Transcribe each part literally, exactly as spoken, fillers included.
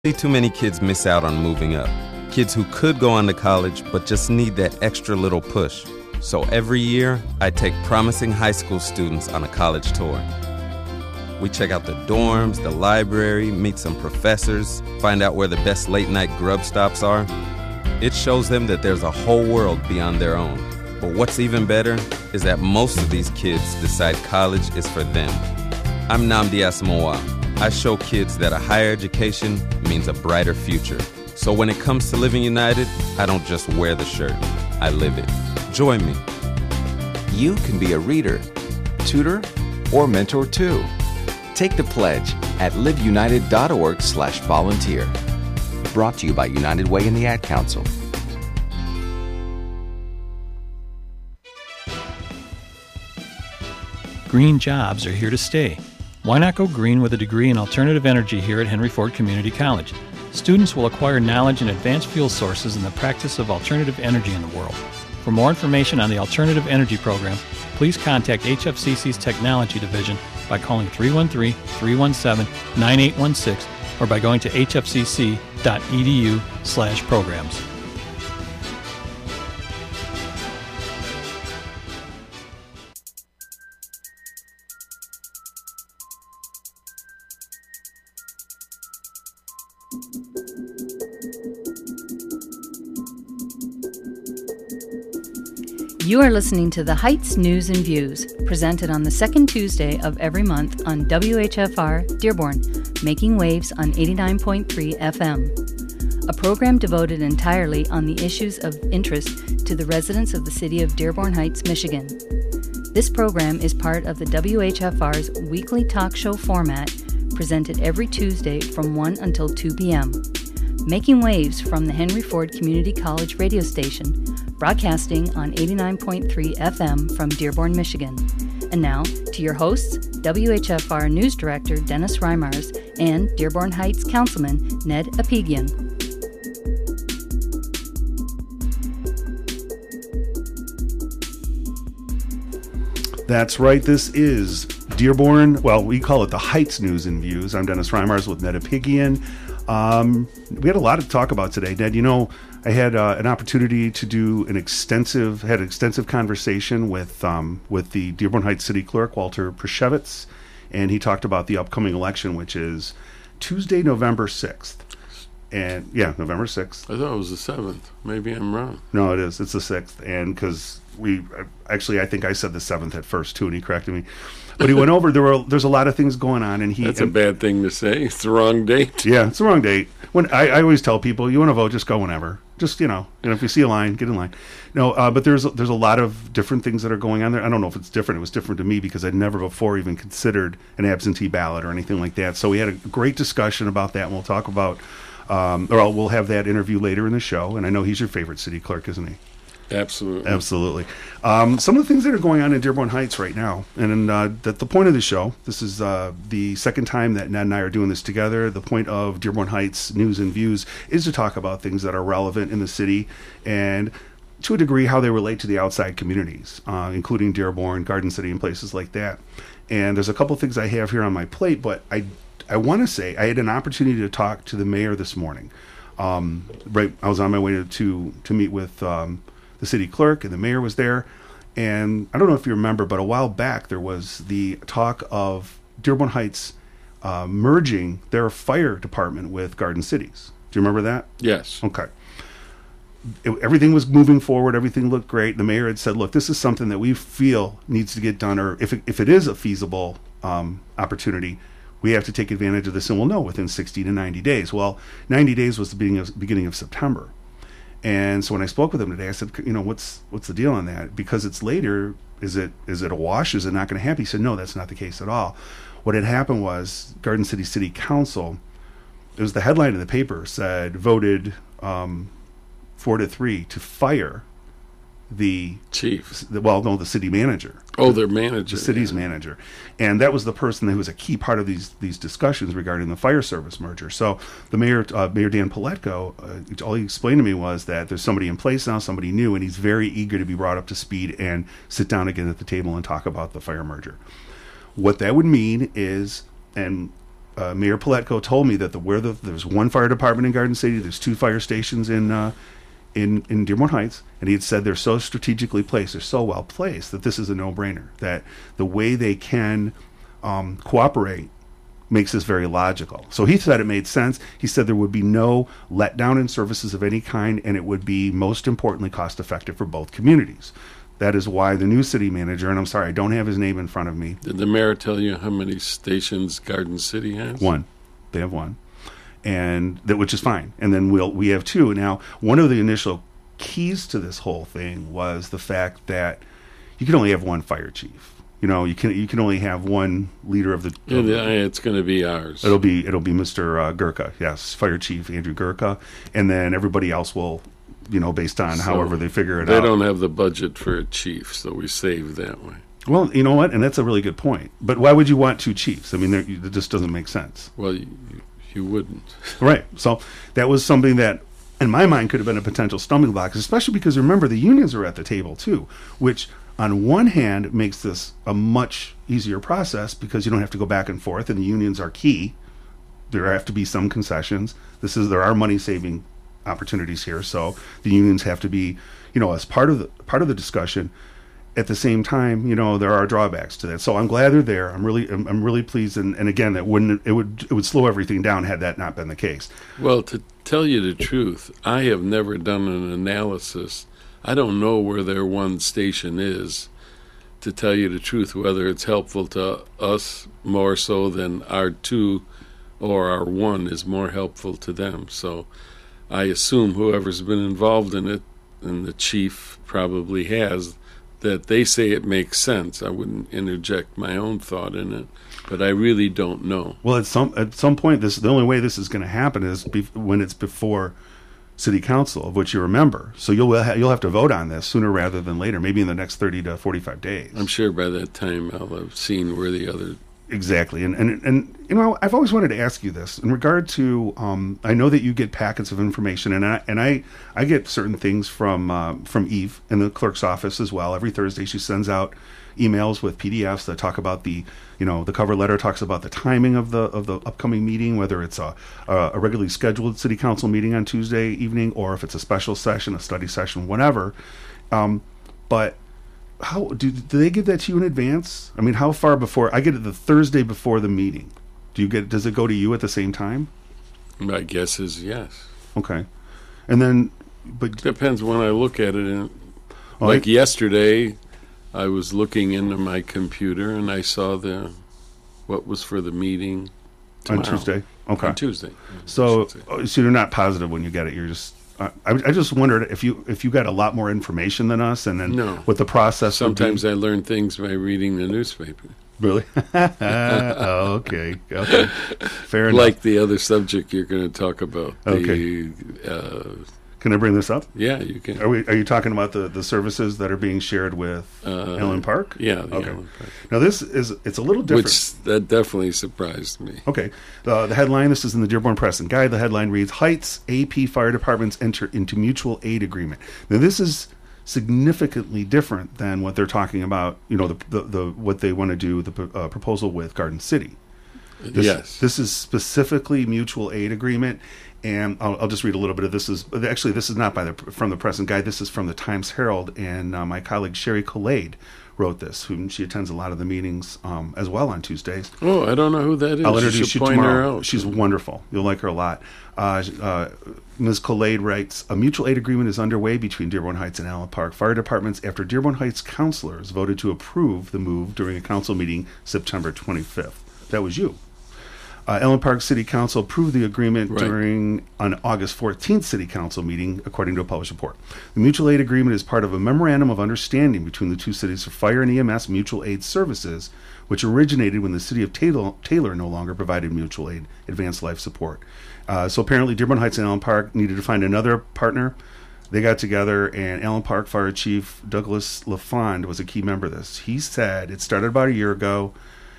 Too many kids miss out on moving up. Kids who could go on to college but just need that extra little push. So every year, I take promising high school students on a college tour. We check out the dorms, the library, meet some professors, find out where the best late-night grub stops are. It shows them that there's a whole world beyond their own. But what's even better is that most of these kids decide college is for them. I'm Nnamdi Asamoah. I show kids that a higher education means a brighter future. So when it comes to living united, I don't just wear the shirt, I live it. Join me. You can be a reader, tutor, or mentor too. Take the pledge at liveunited.org slash volunteer. Brought to you by United Way and the Ad Council. Green jobs are here to stay. Why not go green with a degree in alternative energy here at Henry Ford Community College? Students will acquire knowledge in advanced fuel sources and the practice of alternative energy in the world. For more information on the Alternative Energy Program, please contact H F C C's Technology Division by calling three one three, three one seven, nine eight one six or by going to hfcc.edu slash programs. You are listening to the Heights News and Views, presented on the second Tuesday of every month on W H F R Dearborn, making waves on eighty-nine point three F M. A program devoted entirely on the issues of interest to the residents of the city of Dearborn Heights, Michigan. This program is part of the W H F R's weekly talk show format, presented every Tuesday from one until two p.m. Making waves from the Henry Ford Community College radio station, broadcasting on eighty-nine point three F M from Dearborn, Michigan. And now, to your hosts, W H F R News Director Dennis Reimers and Dearborn Heights Councilman Ned Apigian. That's right, this is Dearborn, well, we call it the Heights News and Views. I'm Dennis Reimers with Ned Apigian. Um, we had a lot to talk about today, Ned. You know, I had uh, an opportunity to do an extensive, had an extensive conversation with um, with the Dearborn Heights City Clerk, Walter Prishevitz, and he talked about the upcoming election, which is Tuesday, November sixth. And, yeah, November sixth. I thought it was the seventh. Maybe I'm wrong. No, it is. It's the sixth. And because we, actually, I think I said the seventh at first, too, and he corrected me. But he went over, there were there's a lot of things going on, and he... That's and, a bad thing to say. It's the wrong date. Yeah, it's the wrong date. When I, I always tell people, you want to vote, just go whenever. Just, you know, and if you see a line, get in line. No, uh, but there's there's a lot of different things that are going on there. I don't know if it's different. It was different to me because I'd never before even considered an absentee ballot or anything like that. So we had a great discussion about that, and we'll talk about, um, or we'll have that interview later in the show. And I know he's your favorite city clerk, isn't he? Absolutely. Absolutely. Um, some of the things that are going on in Dearborn Heights right now, and uh, that the point of the show, this is uh, the second time that Ned and I are doing this together. The point of Dearborn Heights News and Views is to talk about things that are relevant in the city and, to a degree, how they relate to the outside communities, uh, including Dearborn, Garden City, and places like that. And there's a couple things I have here on my plate, but I, I want to say I had an opportunity to talk to the mayor this morning. Um, right, I was on my way to to, to meet with Um, the city clerk, and the mayor was there. And I don't know if you remember, but a while back there was the talk of Dearborn Heights uh, merging their fire department with Garden City's. Do you remember that? Yes. Okay. It, everything was moving forward. Everything looked great. The mayor had said, look, this is something that we feel needs to get done, or if it, if it is a feasible um, opportunity, we have to take advantage of this, and we'll know within sixty to ninety days. Well, ninety days was the beginning of, beginning of September. And so when I spoke with him today, I said, you know, what's what's the deal on that? Because it's later, is it is it a wash? Is it not going to happen? He said, no, that's not the case at all. What had happened was Garden City City Council, it was the headline in the paper, said voted um, four to three to fire the chief. The, well, no, the city manager. Oh, their manager. The city's yeah. manager. And that was the person who was a key part of these these discussions regarding the fire service merger. So the mayor, uh, Mayor Dan Paletko, uh, all he explained to me was that there's somebody in place now, somebody new, and he's very eager to be brought up to speed and sit down again at the table and talk about the fire merger. What that would mean is, and uh, Mayor Paletko told me that the where the, there's one fire department in Garden City, there's two fire stations in uh, in in Dearborn Heights, and he had said they're so strategically placed, they're so well placed that this is a no-brainer. That the way they can um, cooperate makes this very logical. So he said it made sense. He said there would be no letdown in services of any kind, and it would be most importantly cost-effective for both communities. That is why the new city manager, and I'm sorry, I don't have his name in front of me. Did the mayor tell you how many stations Garden City has? One. They have one. And that, which is fine. And then we'll we have two. Now, one of the initial keys to this whole thing was the fact that you can only have one fire chief. You know, you can you can only have one leader of the. Yeah, of the the- it's going to be ours. It'll be it'll be Mister Uh, Gurka, yes, Fire Chief Andrew Gurka, and then everybody else will, you know, based on So however they figure it They out. don't have the budget for a chief, so we save that way. Well, you know what, and that's a really good point. But why would you want two chiefs? I mean, there- it just doesn't make sense. Well, you, you wouldn't. Right. So that was something that, in my mind, could have been a potential stumbling block, especially because remember the unions are at the table too, which on one hand makes this a much easier process because you don't have to go back and forth, and the unions are key. There have to be some concessions. This is there are money saving opportunities here, so the unions have to be, you know, as part of the part of the discussion. At the same time, you know, there are drawbacks to that. So I'm glad they're there. I'm really, I'm, I'm really pleased. And, and again, that wouldn't, it would, it would slow everything down had that not been the case. Well, to tell you the truth, I have never done an analysis. I don't know where their one station is, to tell you the truth, whether it's helpful to us more so than our two or our one is more helpful to them. So I assume whoever's been involved in it, and the chief probably has, that they say it makes sense. I wouldn't interject my own thought in it, but I really don't know. Well, at some at some point, this the only way this is going to happen is be, when it's before City Council, of which you remember. So you'll ha- you'll have to vote on this sooner rather than later, maybe in the next thirty to forty-five days. I'm sure by that time I'll have seen where the other. Exactly, and and and you know, I've always wanted to ask you this in regard to. Um, I know that you get packets of information, and I and I I get certain things from uh, from Eve in the clerk's office as well. Every Thursday, she sends out emails with P D Fs that talk about the, you know, the cover letter talks about the timing of the of the upcoming meeting, whether it's a a regularly scheduled city council meeting on Tuesday evening or if it's a special session, a study session, whatever. Um, but how do do they give that to you in advance? I mean, how far before? I get it the Thursday before the meeting. Do you get? Does it go to you at the same time? My guess is yes. Okay, and then, but Depends when I look at it. And Oh, like I- yesterday, I was looking into my computer and I saw the what was for the meeting on tomorrow. Tuesday. Okay, On Tuesday. so I should say. oh, so you're not positive when you get it. You're just. I, I just wondered if you if you got a lot more information than us, and then No. what the process. would be. Sometimes I learn things by reading the newspaper. Really? oh, okay. Okay. Fair enough. Like the other subject you're going to talk about. The, Okay. Uh, Can I bring this up? yeah, you can. Are we? Are you talking about the, the services that are being shared with Uh, Allen Park? Yeah. the Okay. Allen Park. Now this is it's a little different. Which that definitely surprised me. Okay. Uh, the headline, this is in the Dearborn Press and Guide. The headline reads, Heights A P Fire Departments enter into mutual aid agreement. Now, this is significantly different than what they're talking about, you know, the, the, the what they want to do, the uh, proposal with Garden City. This, yes. This is specifically mutual aid agreement. And I'll, I'll just read a little bit of this. Is Actually, this is not by the from the Press and Guide. This is from the Times Herald. And uh, my colleague Sherry Collade wrote this, whom she attends a lot of the meetings um, as well on Tuesdays. Oh, I don't know who that is. I'll You introduce should you point her tomorrow. out. She's wonderful. You'll like her a lot. Uh, uh, Miz Collade writes, a mutual aid agreement is underway between Dearborn Heights and Allen Park Fire Departments after Dearborn Heights councilors voted to approve the move during a council meeting September twenty-fifth. That was you. Uh, Allen Park City Council approved the agreement Right. during an August fourteenth City Council meeting, according to a published report. The mutual aid agreement is part of a memorandum of understanding between the two cities for fire and E M S mutual aid services, which originated when the city of Taylor, Taylor no longer provided mutual aid advanced life support. Uh, so apparently Dearborn Heights and Allen Park needed to find another partner. They got together, and Allen Park Fire Chief Douglas LaFond was a key member of this. He said it started about a year ago,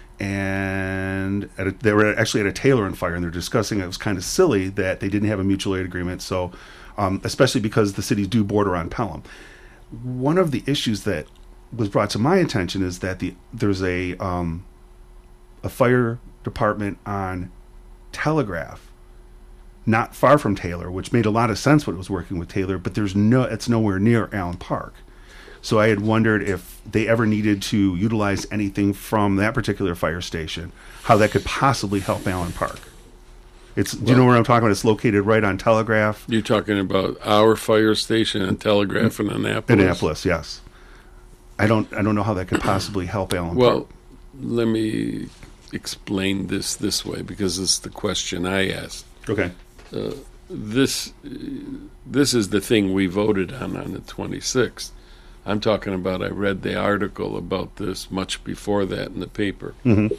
and at a, they were actually at a Taylor and Fire, and they're discussing it was kind of silly that they didn't have a mutual aid agreement, so um, especially because the cities do border on Pelham. One of the issues that was brought to my attention is that the there's a um, a fire department on Telegraph, not far from Taylor, which made a lot of sense when it was working with Taylor, but there's no, it's nowhere near Allen Park. So I had wondered if they ever needed to utilize anything from that particular fire station, how that could possibly help Allen Park. It's, do you know where I'm talking about? It's located right on Telegraph. You're talking about our fire station and Telegraph in Annapolis? Annapolis, yes. I don't I don't know how that could possibly help Allen well, Park. Well, let me explain this this way, because it's the question I asked. Okay. Uh, this this is the thing we voted on on the twenty-sixth. I'm talking about, I read the article about this much before that in the paper. Mm-hmm.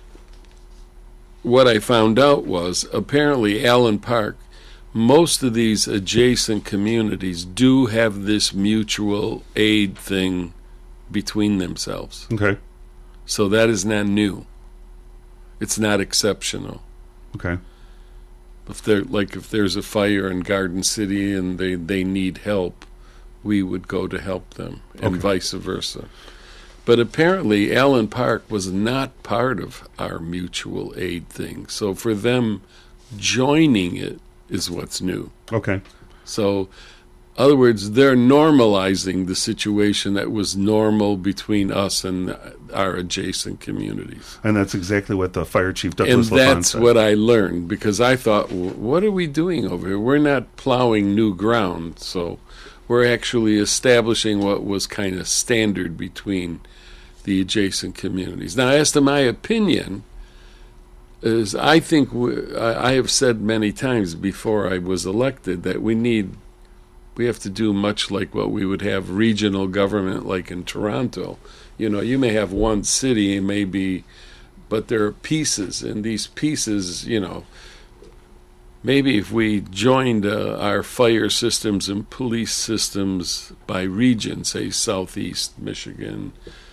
What I found out was, apparently Allen Park, most of these adjacent communities do have this mutual aid thing between themselves. Okay. So that is not new. It's not exceptional. Okay. If there, like if there's a fire in Garden City and they, they need help, we would go to help them, and Okay. vice versa. But apparently Allen Park was not part of our mutual aid thing. So for them, joining it is what's new. Okay. So, in other words, they're normalizing the situation that was normal between us and our adjacent communities. And that's exactly what the fire chief, And Douglas LaFont, that's said. what I learned, because I thought, "W- what are we doing over here? We're not plowing new ground. So we're actually establishing what was kind of standard between the adjacent communities. Now, as to my opinion, is I think we, I, I have said many times before I was elected that we need, we have to do much like what we would have regional government like in Toronto. You know, you may have one city, maybe, but there are pieces, and these pieces, you know, maybe if we joined uh, our fire systems and police systems by region, say Southeast Michigan,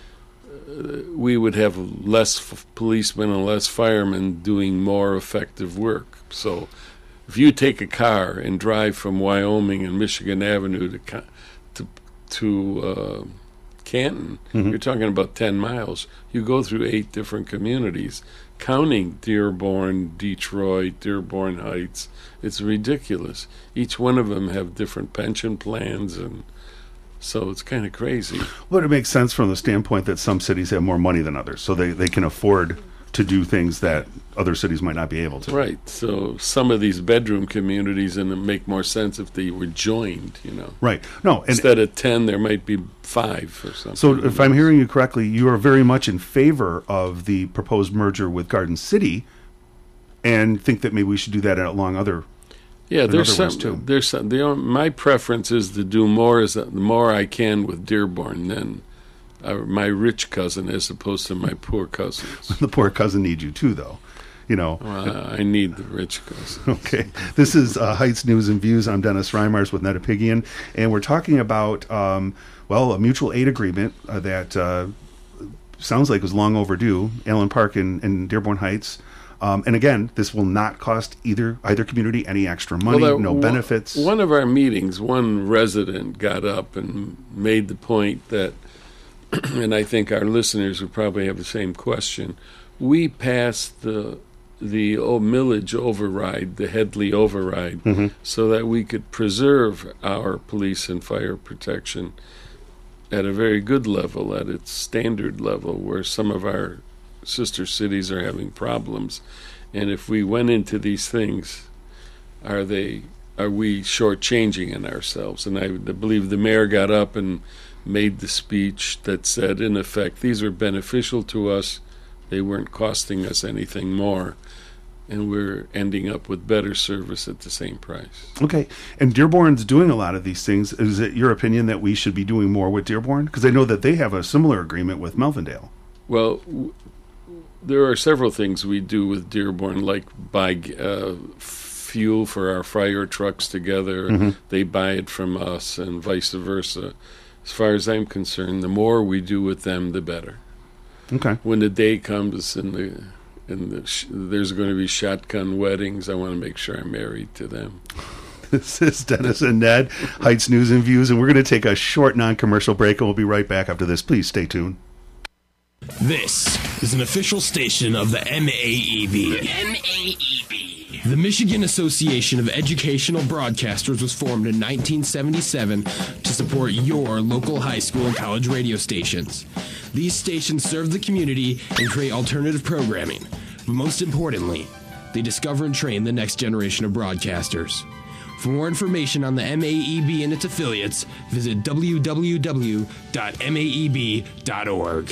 uh, we would have less f- policemen and less firemen doing more effective work. So if you take a car and drive from Wyoming and Michigan Avenue to Ca- to, to uh, Canton, Mhm. you're talking about ten miles. You go through eight different communities, counting Dearborn, Detroit, Dearborn Heights. It's ridiculous. Each one of them have different pension plans, and so it's kind of crazy. But it makes sense from the standpoint that some cities have more money than others, so they, they can afford to do things that other cities might not be able to. Right. So some of these bedroom communities, and it make more sense if they were joined, you know. Right. No, and Instead of ten, there might be five or something. so if I'm hearing you correctly, you are very much in favor of the proposed merger with Garden City, and think that maybe we should do that along other. Yeah, in there's other some. ways, too. There's some. The, only- my preference is to do more as the more I can with Dearborn than uh, my rich cousin, as opposed to my poor cousins. The poor cousin needs you too, though. You know. Well, I need the rich cousin. Okay. This is uh, Heights News and Views. I'm Dennis Reimers with Netapigian, and we're talking about, um, well, a mutual aid agreement uh, that uh, sounds like was long overdue, Allen Park and, and Dearborn Heights. Um, and again, this will not cost either either community any extra money, Well, uh, no one- benefits. One of our meetings, one resident got up and made the point that, and I think our listeners would probably have the same question. We passed the the oh, millage override, the Headley override, Mhm. so that we could preserve our police and fire protection at a very good level, at its standard level, where some of our sister cities are having problems. And if we went into these things, are they are we shortchanging in ourselves? And I, I believe the mayor got up and made the speech that said, in effect, these are beneficial to us. They weren't costing us anything more, and we're ending up with better service at the same price. Okay. And Dearborn's doing a lot of these things. Is it your opinion that we should be doing more with Dearborn? Because I know that they have a similar agreement with Melvindale. Well, w- there are several things we do with Dearborn, like buy uh, fuel for our fire trucks together. Mhm. They buy it from us, and vice versa. As far as I'm concerned, the more we do with them, the better. Okay. When the day comes and the and the sh- there's going to be shotgun weddings, I want to make sure I'm married to them. This is Dennis and Ned, Heights News and Views, and we're going to take a short non-commercial break, and we'll be right back after this. Please stay tuned. This is an official station of the M A E B. M A E B. The Michigan Association of Educational Broadcasters was formed in nineteen seventy-seven to support your local high school and college radio stations. These stations serve the community and create alternative programming. But most importantly, they discover and train the next generation of broadcasters. For more information on the M A E B and its affiliates, visit w w w dot m a e b dot org.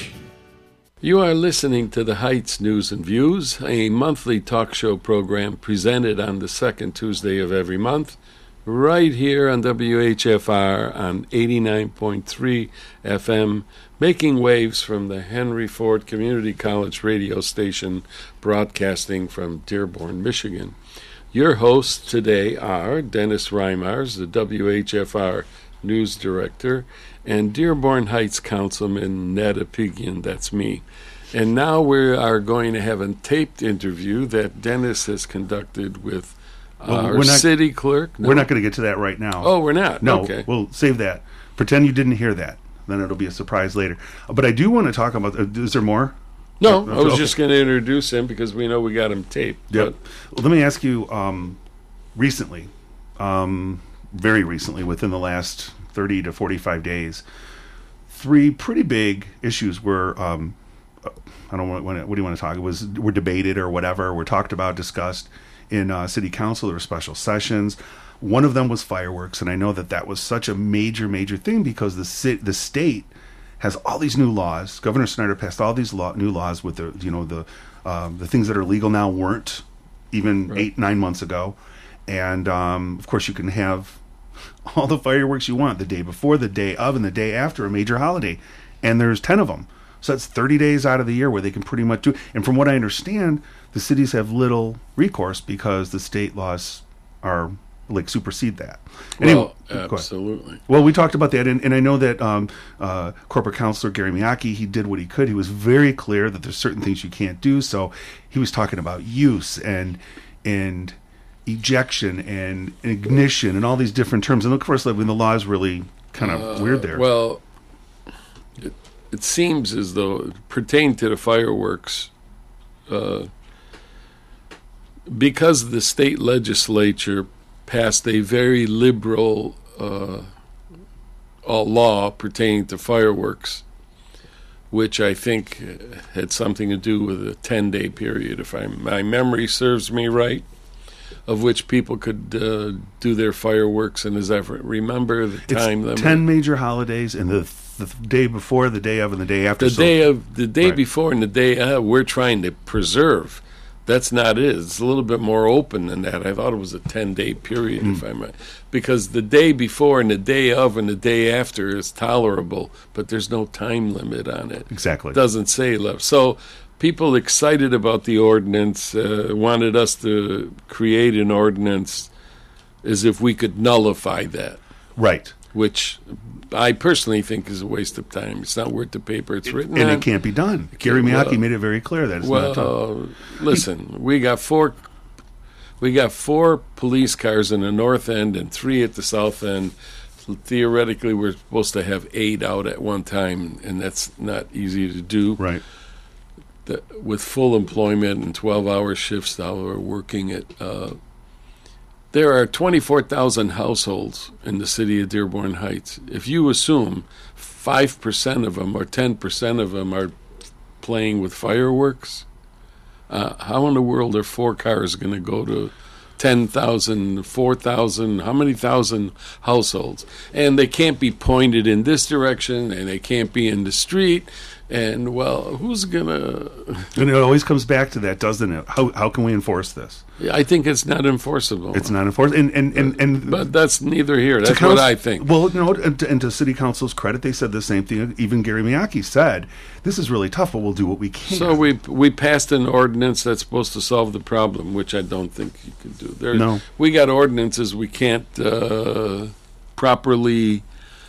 You are listening to the Heights News and Views, a monthly talk show program presented on the second Tuesday of every month, right here on W H F R on eighty-nine point three F M, making waves from the Henry Ford Community College radio station, broadcasting from Dearborn, Michigan. Your hosts today are Dennis Reimars, the W H F R News Director, and Dearborn Heights Councilman Ned Apigian, that's me. And now we are going to have a taped interview that Dennis has conducted with Well, our we're not- city clerk. No? We're not going to get to that right now. Oh, we're not? No, Okay. we'll save that. Pretend you didn't hear that. Then it'll be a surprise later. Uh, But I do want to talk about, uh, is there more? No, Uh, I was okay. just going to introduce him because we know we got him taped. Yep. Well, let me ask you, um, recently, um, very recently, within the last thirty to forty-five days, three pretty big issues were, um, uh, I don't want, what do you want to talk, it was, were debated or whatever, were talked about, discussed in uh, city council. There were special sessions. One of them was fireworks, and I know that that was such a major, major thing because the ci- the state has all these new laws. Governor Snyder passed all these law- new laws with the, you know, the um, the things that are legal now weren't even Right. eight, nine months ago. And um, of course, you can have all the fireworks you want the day before, the day of, and the day after a major holiday. And there's ten of them. So that's thirty days out of the year where they can pretty much do. And from what I understand, the cities have little recourse because the state laws are like supersede that. Anyway, Well, go ahead. absolutely. Well, we talked about that, and, and I know that um, uh, corporate counselor Gary Miyake, he did what he could. He was very clear that there's certain things you can't do. So he was talking about use and and ejection and ignition and all these different terms. And of course, like, when the law is really kind of weird there. Well, it, it seems as though, pertaining to the fireworks, uh, because the state legislature passed a very liberal uh, uh, law pertaining to fireworks, which I think had something to do with a ten-day period, if I, my memory serves me right, of which people could uh, do their fireworks in as ever. Remember the it's time limit? ten major holidays, and the, the day before, the day of, and the day after. The So- day of the day Right. before and the day of, we're trying to preserve. That's not it. It's a little bit more open than that. I thought it was a ten-day period, Mm. if I might, because the day before and the day of and the day after is tolerable, but there's no time limit on it. Exactly. It doesn't say left. So people excited about the ordinance uh, wanted us to create an ordinance as if we could nullify that, Right. which I personally think is a waste of time. It's not worth the paper it's written And on. it can't be done. Gary well- Miyake made it very clear that it's not done. Well, listen, we got four, we got four police cars in the north end and three at the south end. Theoretically, we're supposed to have eight out at one time, and that's not easy to do. Right. The, with full employment and twelve-hour shifts that we're working at. Uh, there are twenty-four thousand households in the city of Dearborn Heights. If you assume five percent of them or ten percent of them are playing with fireworks, uh, how in the world are four cars going to go to ten thousand, four thousand, how many thousand households? And they can't be pointed in this direction, and they can't be in the street. And, well, who's going to... And it always comes back to that, doesn't it? How how can we enforce this? I think it's not enforceable. It's not enforced. And and and, and But that's neither here. to That's council- what I think. Well, no, and to, and to city council's credit, they said the same thing. Even Gary Miyake said, "This is really tough, but we'll do what we can." So we we passed an ordinance that's supposed to solve the problem, which I don't think you can do. There, No. We got ordinances we can't uh, properly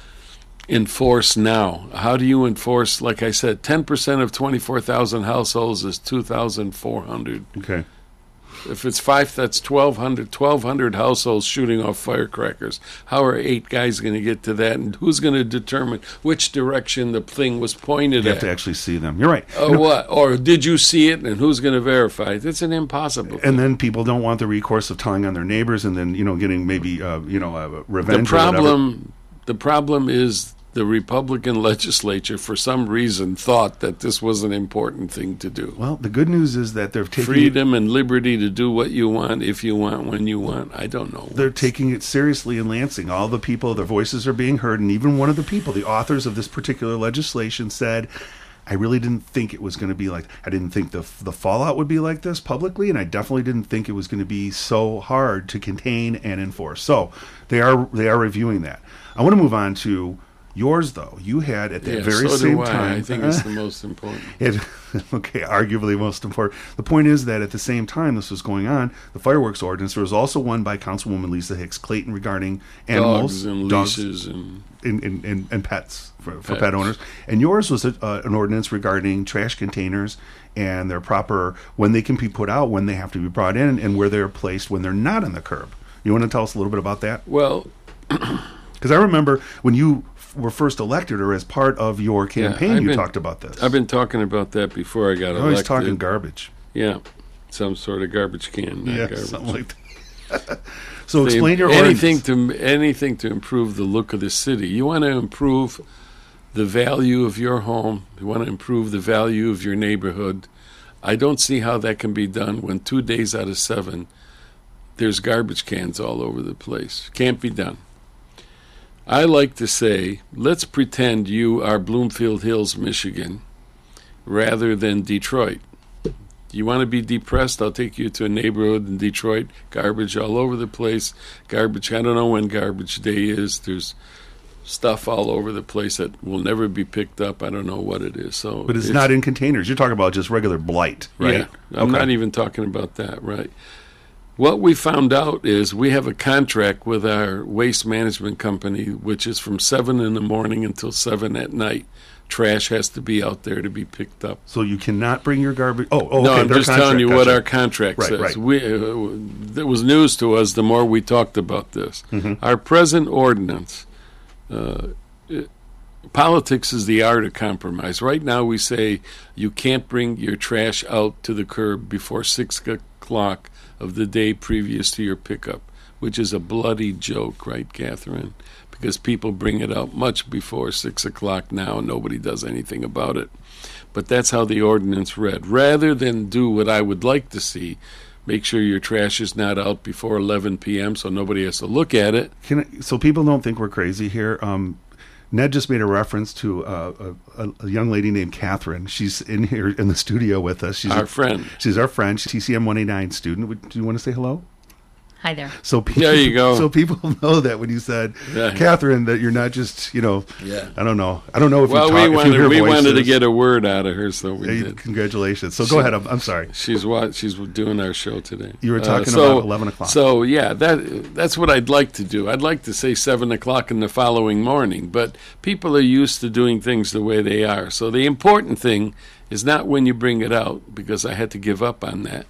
enforce now. How do you enforce, like I said, ten percent of twenty-four thousand households is two thousand four hundred. Okay. If it's five, that's twelve hundred, twelve hundred households shooting off firecrackers. How are eight guys going to get to that? And who's going to determine which direction the thing was pointed You at? have to actually see them. You're right. Or You know, what? Or did you see it, and who's going to verify it? It's an impossible thing. and then people don't want the recourse of telling on their neighbors, and then you know getting maybe uh, you know uh, The revenge. or whatever. problem, the problem is the Republican legislature, for some reason, thought that this was an important thing to do. Well, the good news is that they're taking Freedom and liberty to do what you want, if you want, when you want. I don't know. They're taking it seriously in Lansing. All the people, their voices are being heard, and even one of the people, the authors of this particular legislation, said, I really didn't think it was going to be like, I didn't think the the fallout would be like this publicly, and I definitely didn't think it was going to be so hard to contain and enforce. So they are they are reviewing that. I want to move on to yours, though. You had at that yeah, very so same do I. time. I think it's the most important. It, okay, arguably most important. The point is that at the same time this was going on, the fireworks ordinance, there was also one by Councilwoman Lisa Hicks Clayton regarding animals, Dogs and dogs leashes and and, and, and, and pets for, for Pets. pet owners. And yours was a, uh, an ordinance regarding trash containers and their proper, when they can be put out, when they have to be brought in, and where they're placed when they're not on the curb. You want to tell us a little bit about that? well, Because I remember when you were first elected, or as part of your campaign, I've you been- talked about this. I've been talking about that before I got You're elected. always talking garbage. Yeah, some sort of garbage can, not Yeah, garbage. something like that. So They- explain your anything ordinance. to anything to improve the look of the city. You want to improve the value of your home. You want to improve the value of your neighborhood. I don't see how that can be done when two days out of seven there's garbage cans all over the place. Can't be done. I like to say, let's pretend you are Bloomfield Hills, Michigan, rather than Detroit. You want to be depressed? I'll take you to a neighborhood in Detroit. Garbage all over the place. Garbage, I don't know when garbage day is. There's stuff all over the place that will never be picked up. I don't know what it is. So, But it's, not in containers. You're talking about just regular blight, right? Yeah, I'm Okay. not even talking about that, right? What we found out is we have a contract with our waste management company, which is from seven in the morning until seven at night. Trash has to be out there to be picked up. So you cannot bring your garbage. Oh, oh no, okay, I'm their just telling contract, you what gotcha. our contract Right, says. right. We, uh, it was news to us the more we talked about this. Mm-hmm. Our present ordinance, uh, it, politics is the art of compromise. Right now we say you can't bring your trash out to the curb before six o'clock of the day previous to your pickup, which is a bloody joke, right, Catherine? Because people bring it out much before six o'clock now, and nobody does anything about it. But that's how the ordinance read. Rather than do what I would like to see, make sure your trash is not out before eleven p.m. so nobody has to look at it. Can I, so people don't think we're crazy here. Um, Ned just made a reference to uh, a, a young lady named Catherine. She's in here in the studio with us. She's Our a, friend. She's our friend. She's a T C M one eighty-nine student. Would, do you want to say hello? Hi there. So people, There you go. So people know that when you said Yeah. Catherine, that you're not just you know. Yeah. I don't know. I don't know if Well, you talk, we if you wanted hear we wanted to voices. get a word out of her, so we Hey, did. congratulations. So She- go ahead. I'm, I'm sorry. She's what she's doing our show today. You were Uh, talking so- about eleven o'clock. So yeah, that that's what I'd like to do. I'd like to say seven o'clock in the following morning, but people are used to doing things the way they are. So the important thing is not when you bring it out, because I had to give up on that.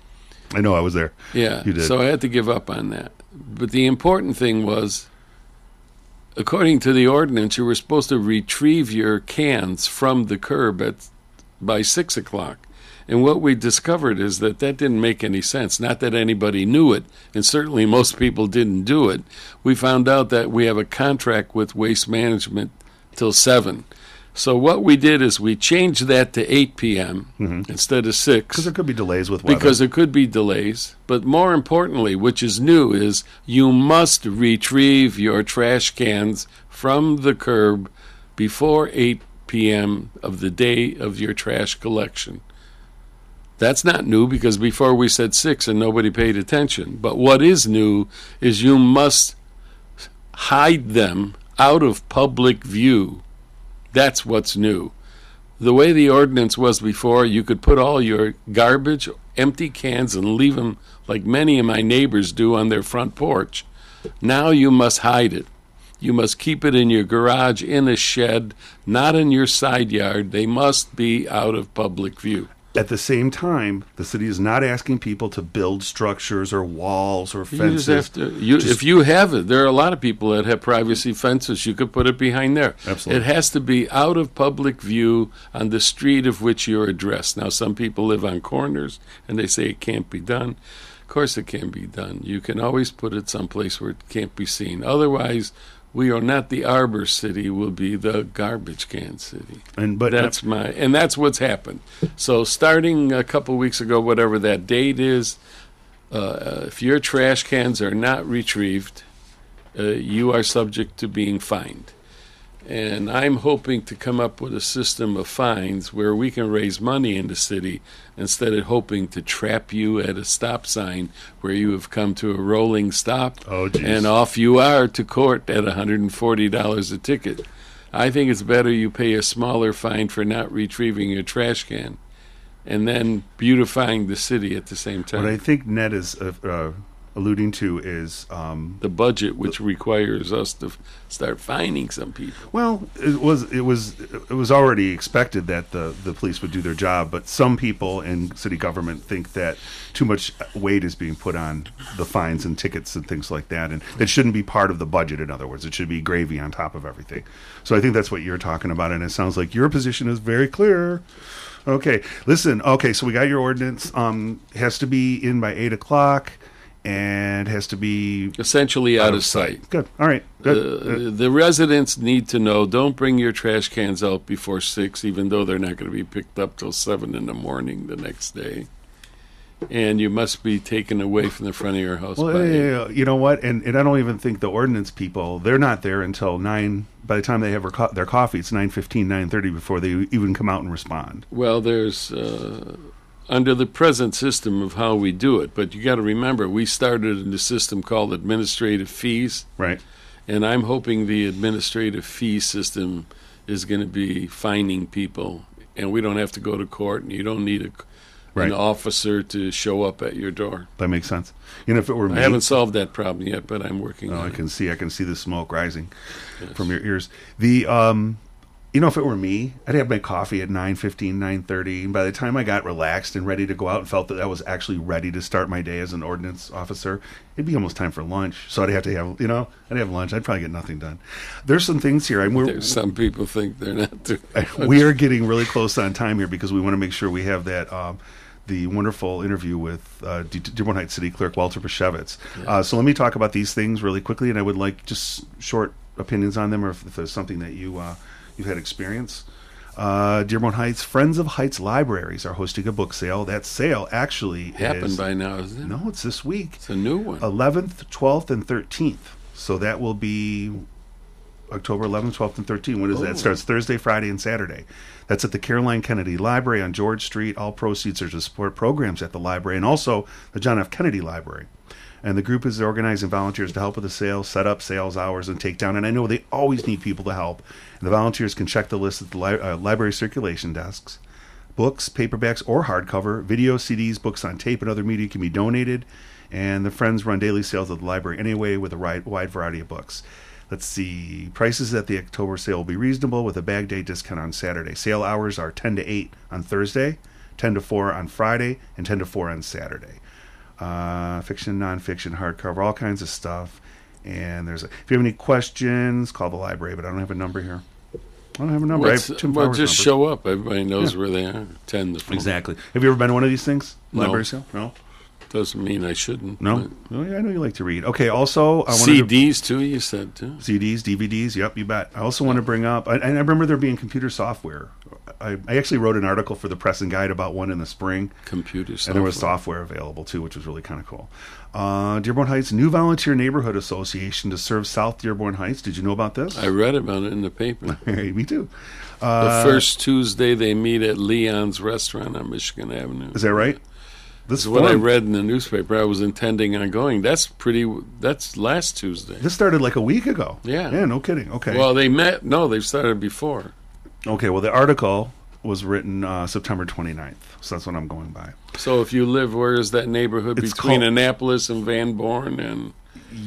I know I was there. Yeah, You did. so I had to give up on that. But the important thing was, according to the ordinance, you were supposed to retrieve your cans from the curb at by six o'clock. And what we discovered is that that didn't make any sense. Not that anybody knew it, and certainly most people didn't do it. We found out that we have a contract with Waste Management till seven. So what we did is we changed that to eight p.m. instead of six. Because there could be delays with weather. Because there could be delays. But more importantly, which is new, is you must retrieve your trash cans from the curb before eight p.m. of the day of your trash collection. That's not new, because before we said six and nobody paid attention. But what is new is you must hide them out of public view. That's what's new. The way the ordinance was before, you could put all your garbage, empty cans, and leave them like many of my neighbors do on their front porch. Now you must hide it. You must keep it in your garage, in a shed, not in your side yard. They must be out of public view. At the same time, the city is not asking people to build structures or walls or You fences. just have to, you, Just- if you have it, there are a lot of people that have privacy fences. You could put it behind there. Absolutely. It has to be out of public view on the street of which you're addressed. Now, some people live on corners, and they say it can't be done. Of course it can be done. You can always put it someplace where it can't be seen. Otherwise, we are not the Arbor City, we'll be the garbage can city. And but That's my, and that's what's happened. So starting a couple weeks ago, whatever that date is, uh, if your trash cans are not retrieved, uh, you are subject to being fined. And I'm hoping to come up with a system of fines where we can raise money in the city instead of hoping to trap you at a stop sign where you have come to a rolling stop Oh, geez. and off you are to court at one hundred forty dollars a ticket. I think it's better you pay a smaller fine for not retrieving your trash can and then beautifying the city at the same time. what I think Ned is uh, uh, alluding to is um, the budget, which requires us to f- start fining some people. well, it was it was it was already expected that the the police would do their job, but some people in city government think that too much weight is being put on the fines and tickets and things like that, and it shouldn't be part of the budget. In other words, it should be gravy on top of everything. So I think that's what you're talking about, and it sounds like your position is very clear. Okay, listen. Okay, so we got your ordinance. Um, has to be in by eight o'clock. And has to be Essentially out of sight. Good. All right. Good. Uh, the residents need to know, don't bring your trash cans out before six, even though they're not going to be picked up till seven in the morning the next day. And you must be taken away from the front of your house. Well, by yeah, eight. yeah, yeah. You know what? And, and I don't even think the ordinance people, they're not there until nine. By the time they have their, co- their coffee, it's nine fifteen, nine thirty before they even come out and respond. Well, there's uh, under the present system of how we do it, but you got to remember, we started in the system called administrative fees, Right. and I'm hoping the administrative fee system is going to be fining people, and we don't have to go to court, and you don't need a, Right. an officer to show up at your door. That makes sense. You know, if it were me, I haven't solved that problem yet, but I'm working oh, on I it. can see, I can see the smoke rising Yes. from your ears. The, um, you know, if it were me, I'd have my coffee at nine fifteen, nine thirty. And by the time I got relaxed and ready to go out and felt that I was actually ready to start my day as an ordinance officer, it'd be almost time for lunch. So I'd have to have, you know, I'd have lunch. I'd probably get nothing done. There's some things here. I'm, we're, There's some people think they're not doing we are getting really close on time here because we want to make sure we have that um, the wonderful interview with uh, D- Dearborn Heights City Clerk Walter Pashevitz. Uh, so let me talk about these things really quickly, and I would like just short opinions on them, or if, if there's something that you uh, you've had experience. Uh, Dearborn Heights Friends of Heights Libraries are hosting a book sale. That sale actually happened is, by now, isn't it? no, it's this week. It's a new one. eleventh, twelfth, and thirteenth. So that will be October eleventh, twelfth, and thirteenth. When is that? Oh. It starts Thursday, Friday, and Saturday. That's at the Caroline Kennedy Library on George Street. All proceeds are to support programs at the library and also the John F. Kennedy Library. And the group is organizing volunteers to help with the sale, set up sales hours, and take down. And I know they always need people to help. And the volunteers can check the list at the li- uh, library circulation desks. Books, paperbacks, or hardcover, video, C Ds, books on tape, and other media can be donated. And the Friends run daily sales at the library anyway with a ri- wide variety of books. Let's see. Prices at the October sale will be reasonable with a bag day discount on Saturday. Sale hours are ten to eight on Thursday, ten to four on Friday, and ten to four on Saturday. Uh, fiction, nonfiction, hardcover, all kinds of stuff. And there's a, if you have any questions, call the library, but I don't have a number here. I don't have a number. What's- I have Tim well, Fowler's just number. show up. Everybody knows Yeah. where they are. Ten to four. Exactly. Have you ever been to one of these things? No. Library sale? No? Doesn't mean I shouldn't. No? Oh, yeah, I know you like to read. Okay, also, I but- wanted C to... Ds too, you said too. C Ds, D V Ds, yep, you bet. I also want to bring up, and I remember there being computer software. I, I actually wrote an article for the Press and Guide about one in the spring, Computer software. and there was software available too, which was really kind of cool. Uh, Dearborn Heights New Volunteer Neighborhood Association to serve South Dearborn Heights. Did you know about this? I read about it in the paper. Hey, me too. The Uh, first Tuesday they meet at Leon's Restaurant on Michigan Avenue. Is that right? This This is what I form- read in the newspaper. I was intending on going. That's pretty. That's last Tuesday. This started like a week ago. Yeah. Yeah, no kidding. Okay. Well, they met. No, they've started before. okay, well, the article was written uh, September twenty-ninth, so that's what I'm going by. So if you live, where is that neighborhood It's between called- Annapolis and Van Born and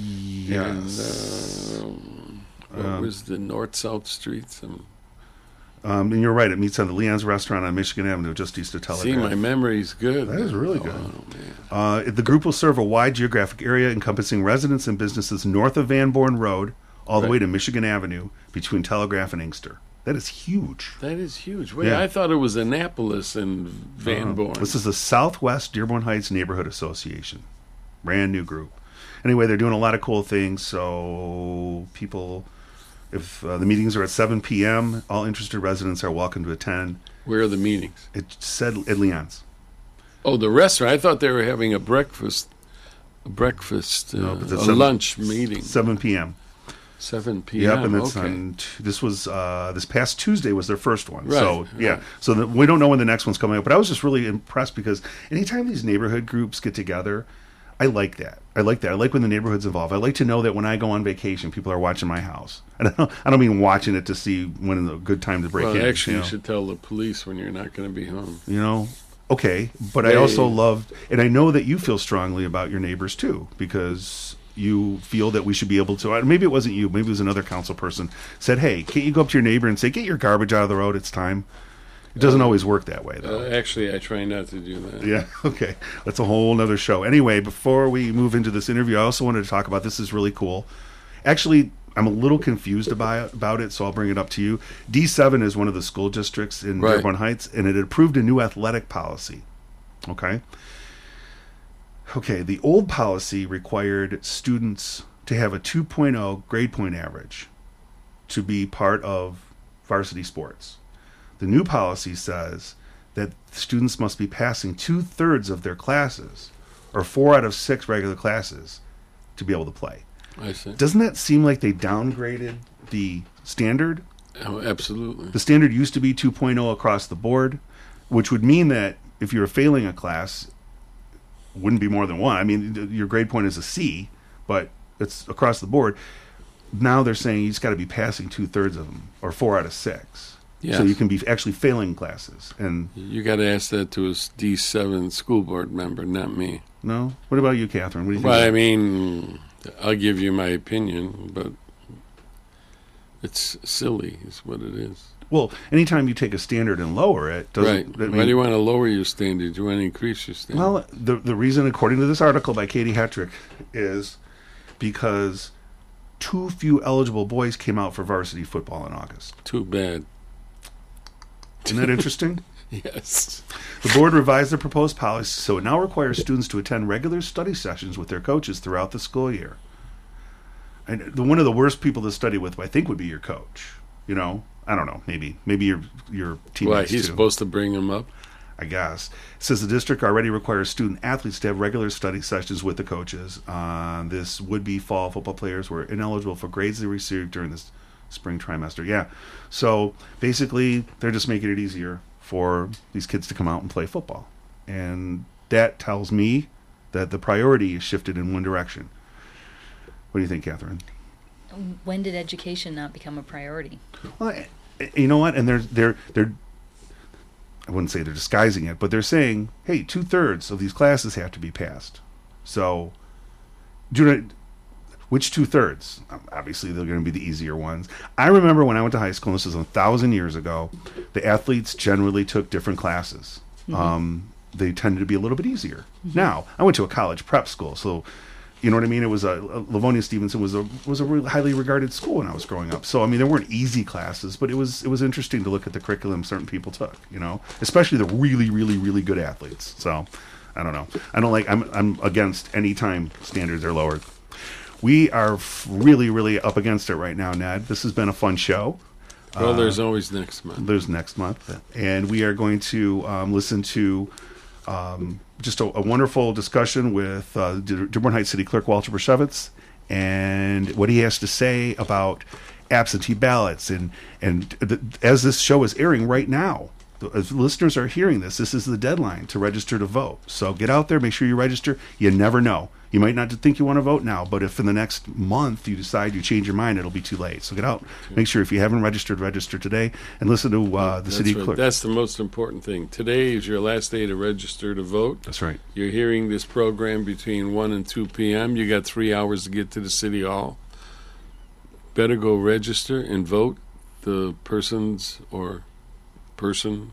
Yes. and uh, what Um, was the north south streets? And Um, and you're right, it meets on the Leon's Restaurant on Michigan Avenue, just east of Telegraph. See, my memory's good. That is really good. Oh, man. Uh, the group will serve a wide geographic area encompassing residents and businesses north of Van Born Road, all the Right. way to Michigan Avenue, between Telegraph and Inkster. That is huge. That is huge. Wait, Yeah. I thought it was Annapolis and Van Uh, Born. This is the Southwest Dearborn Heights Neighborhood Association. Brand new group. Anyway, they're doing a lot of cool things, so people, if uh, the meetings are at seven p.m., all interested residents are welcome to attend. Where are the meetings? It said at Leon's. Oh, the restaurant. I thought they were having a breakfast, a breakfast, uh, No, but a it's seven- lunch meeting. seven p.m. seven p.m. Yep, and it's okay. on. t- This was uh, this past Tuesday was their first one. Right, So yeah, right. so the, we don't know when the next one's coming up. But I was just really impressed because anytime these neighborhood groups get together, I like that. I like that. I like when the neighborhood's involved. I like to know that when I go on vacation, people are watching my house. And I don't, I don't mean watching it to see when is a good time to break Well, in. actually, you you know? should tell the police when you're not going to be home. You know, okay, but I They- also loved, and I know that you feel strongly about your neighbors too, because you feel that we should be able to. uh, Maybe it wasn't you, maybe it was another council person said, "Hey, can't you go up to your neighbor and say, get your garbage out of the road? It's time." It doesn't always work that way, though. Uh, actually, I try not to do that. Yeah, okay. That's a whole nother show. Anyway, before we move into this interview, I also wanted to talk about this is really cool. Actually, I'm a little confused about about it, so I'll bring it up to you. D seven is one of the school districts in Right. Dearborn Heights, and it approved a new athletic policy. Okay? Okay, the old policy required students to have a two point oh grade point average to be part of varsity sports. The new policy says that students must be passing two-thirds of their classes, or four out of six regular classes, to be able to play. I see. Doesn't that seem like they downgraded the standard? Oh, absolutely. The standard used to be two point oh across the board, which would mean that if you're failing a class, it wouldn't be more than one. I mean, th- your grade point is a C, but it's across the board. Now they're saying you just got to be passing two-thirds of them, or four out of six. Yes. So you can be actually failing classes. And You got to ask that to a D seven school board member, not me. no? What about you, Catherine? What do you think? Well, I mean, I'll give you my opinion, but it's silly, is what it is. Well, anytime you take a standard and lower it, Right. doesn't I mean, Why do you want to lower your standards? You want to increase your standards? Well, the the reason, according to this article by Katie Hetrick, is because too few eligible boys came out for varsity football in August. Too bad. Isn't that interesting? Yes. The board revised the proposed policy, so it now requires students to attend regular study sessions with their coaches throughout the school year. And the, one of the worst people to study with, I think, would be your coach. You know, I don't know, maybe maybe your your Why, teammates he's too. supposed to bring them up? I guess. It says the district already requires student athletes to have regular study sessions with the coaches. Uh, this would-be fall football players were ineligible for grades they received during this spring trimester. Yeah. So basically, they're just making it easier for these kids to come out and play football. And that tells me that the priority is shifted in one direction. What do you think, Catherine? When did education not become a priority? Well, eh, eh, you know what? And they're they're they're I wouldn't say they're disguising it, but they're saying, hey, two thirds of these classes have to be passed. So, do not, which two thirds? Obviously, they're going to be the easier ones. I remember when I went to high school, and this was a thousand years ago, the athletes generally took different classes. Mm-hmm. Um, they tended to be a little bit easier. Mm-hmm. Now, I went to a college prep school, so you know what I mean. It was a Livonia Stevenson was a was a really highly regarded school when I was growing up. So I mean, there weren't easy classes, but it was it was interesting to look at the curriculum certain people took. You know, especially the really really really good athletes. So I don't know. I don't like. I'm I'm against any time standards are lowered. We are f- really really up against it right now, Ned. This has been a fun show. Well, uh, there's always next month. There's next month, and we are going to um, listen to. Um, just a, a wonderful discussion with uh, Dearborn Heights City Clerk Walter Bershevitz and what he has to say about absentee ballots. And, and th- as this show is airing right now, as listeners are hearing this, this is the deadline to register to vote. So get out there, make sure you register. You never know. You might not think you want to vote now, but if in the next month you decide you change your mind, it'll be too late. So get out, make sure if you haven't registered, register today, and listen to uh, the That's city right. clerk. That's the most important thing. Today is your last day to register to vote. That's right. You're hearing this program between one and two p.m. You got three hours to get to the city hall. Better go register and vote the persons or person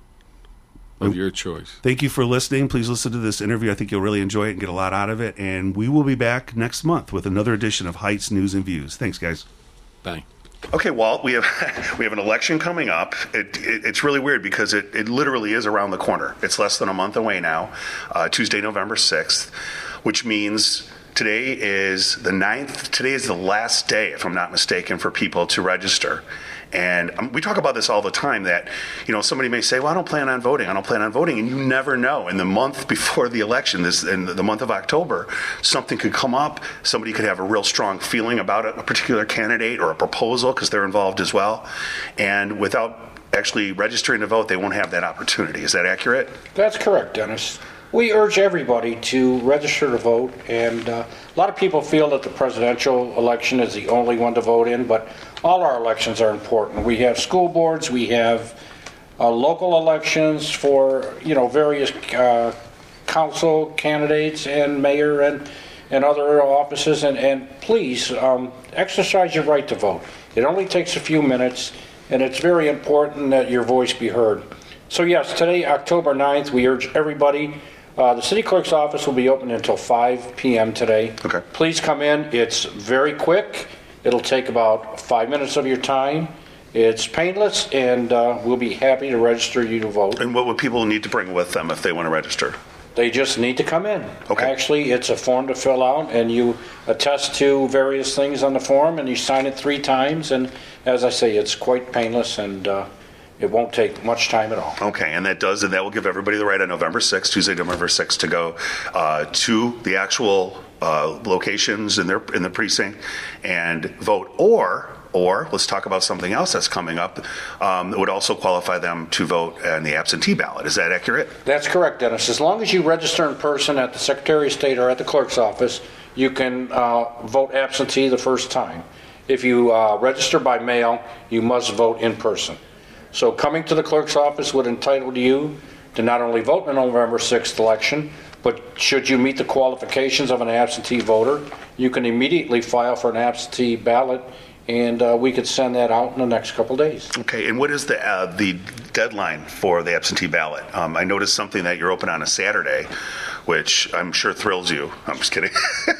of your choice. Thank you for listening. Please listen to this interview. I think you'll really enjoy it and get a lot out of it. And we will be back next month with another edition of Heights News and Views. Thanks, guys. Bye. Okay, Walt, we have we have an election coming up. It, it, it's really weird because it, it literally is around the corner. It's less than a month away now, uh, Tuesday, November sixth, which means today is the ninth. Today is the last day, if I'm not mistaken, for people to register. And um, we talk about this all the time that, you know, somebody may say, well, I don't plan on voting. I don't plan on voting. And you never know. In the month before the election, this in the month of October, something could come up. Somebody could have a real strong feeling about a particular candidate or a proposal because they're involved as well. And without actually registering to vote, they won't have that opportunity. Is that accurate? That's correct, Dennis. We urge everybody to register to vote, and uh, a lot of people feel that the presidential election is the only one to vote in, but all our elections are important. We have school boards, we have uh, local elections for, you know, various uh, council candidates and mayor and, and other offices, and, and please um, exercise your right to vote. It only takes a few minutes, and it's very important that your voice be heard. So yes, today, October ninth, we urge everybody. Uh, the city clerk's office will be open until five p.m. today. Okay. Please come in. It's very quick. It'll take about five minutes of your time. It's painless, and uh, we'll be happy to register you to vote. And what would people need to bring with them if they want to register? They just need to come in. Okay. Actually, it's a form to fill out, and you attest to various things on the form, and you sign it three times. And as I say, it's quite painless, and uh, it won't take much time at all. Okay, and that does, and that will give everybody the right on November sixth, Tuesday, November sixth, to go uh, to the actual uh, locations in their in the precinct and vote. Or, or let's talk about something else that's coming up um, that would also qualify them to vote on the absentee ballot. Is that accurate? That's correct, Dennis. As long as you register in person at the Secretary of State or at the clerk's office, you can uh, vote absentee the first time. If you uh, register by mail, you must vote in person. So coming to the clerk's office would entitle you to not only vote in the November sixth election, but should you meet the qualifications of an absentee voter, you can immediately file for an absentee ballot, and uh, we could send that out in the next couple days. Okay, and what is the uh, the deadline for the absentee ballot? Um, I noticed something that you're open on a Saturday, which I'm sure thrills you. I'm just kidding.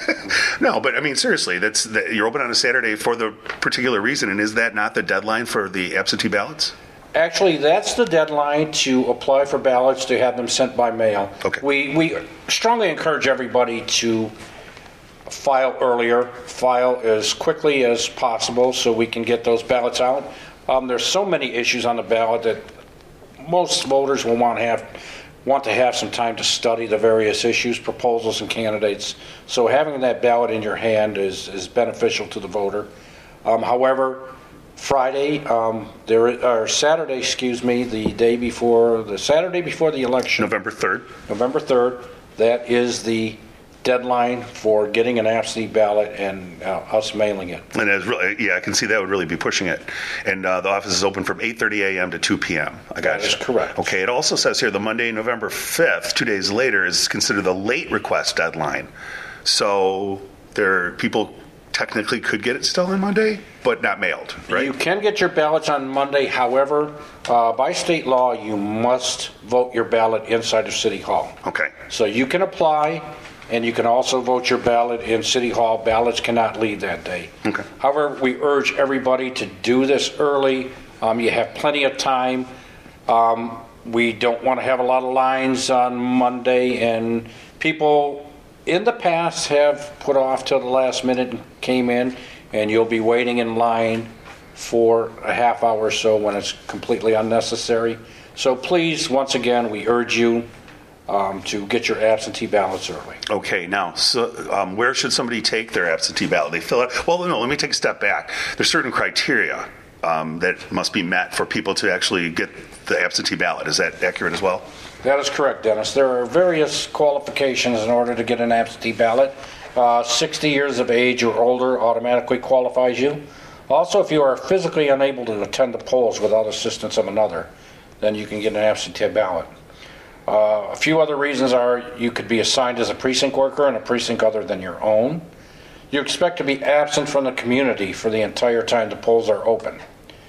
No, but I mean, seriously, that's the, you're open on a Saturday for the particular reason, and is that not the deadline for the absentee ballots? Actually, that's the deadline to apply for ballots, to have them sent by mail. Okay. We, we strongly encourage everybody to file earlier, file as quickly as possible so we can get those ballots out. Um, there's so many issues on the ballot that most voters will want to have want to have some time to study the various issues, proposals, and candidates. So having that ballot in your hand is, is beneficial to the voter. Um, however, Friday, um, there or Saturday, excuse me, the day before the Saturday before the election, November third. November third. That is the deadline for getting an absentee ballot and uh, us mailing it. And it's really, yeah, I can see that would really be pushing it. And uh, the office is open from eight thirty a.m. to two p.m. I got That is you. correct. Okay. It also says here the Monday, November fifth, two days later, is considered the late request deadline. So there, people technically could get it still on Monday, but not mailed, right? You can get your ballots on Monday. However, uh, by state law, you must vote your ballot inside of City Hall. Okay. So you can apply, and you can also vote your ballot in City Hall. Ballots cannot leave that day. Okay. However, we urge everybody to do this early. Um, you have plenty of time. Um, we don't want to have a lot of lines on Monday, and people in the past have put off till the last minute and came in, and you'll be waiting in line for a half hour or so when it's completely unnecessary. So please, once again, we urge you um, to get your absentee ballots early. Okay, now, so um, where should somebody take their absentee ballot? They fill out, well, no, let me take a step back. There's certain criteria um, that must be met for people to actually get the absentee ballot. Is that accurate as well? That is correct, Dennis. There are various qualifications in order to get an absentee ballot. Uh, sixty years of age or older automatically qualifies you. Also, if you are physically unable to attend the polls without assistance of another, then you can get an absentee ballot. Uh, a few other reasons are you could be assigned as a precinct worker in a precinct other than your own. You expect to be absent from the community for the entire time the polls are open.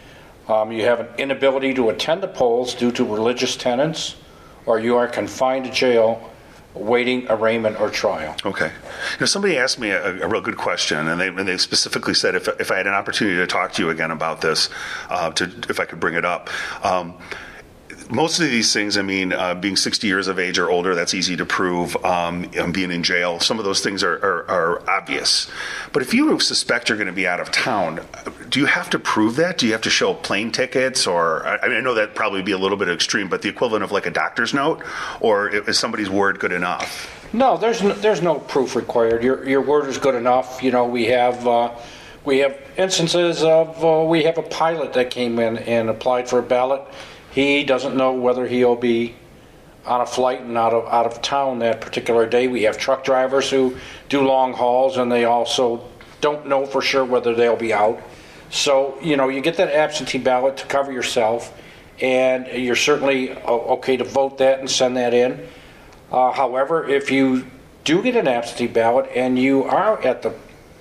um, you have an inability to attend the polls due to religious tenets, or you are confined to jail awaiting arraignment or trial. Okay. You know, somebody asked me a, a real good question, and they, and they specifically said if, if I had an opportunity to talk to you again about this, uh, to if I could bring it up. Um, Most of these things, I mean, uh, being sixty years of age or older, that's easy to prove. Um, and being in jail, some of those things are, are, are obvious. But if you suspect you're going to be out of town, do you have to prove that? Do you have to show plane tickets? Or, I mean, I know that'd probably be a little bit extreme, but the equivalent of like a doctor's note? Or is somebody's word good enough? No, there's no, there's no proof required. Your your word is good enough. You know, we have uh, we have instances of uh, we have a pilot that came in and applied for a ballot. He doesn't know whether he'll be on a flight and out of out of town that particular day. We have truck drivers who do long hauls, and they also don't know for sure whether they'll be out. So, you know, you get that absentee ballot to cover yourself, and you're certainly okay to vote that and send that in. Uh, however, if you do get an absentee ballot and you are at the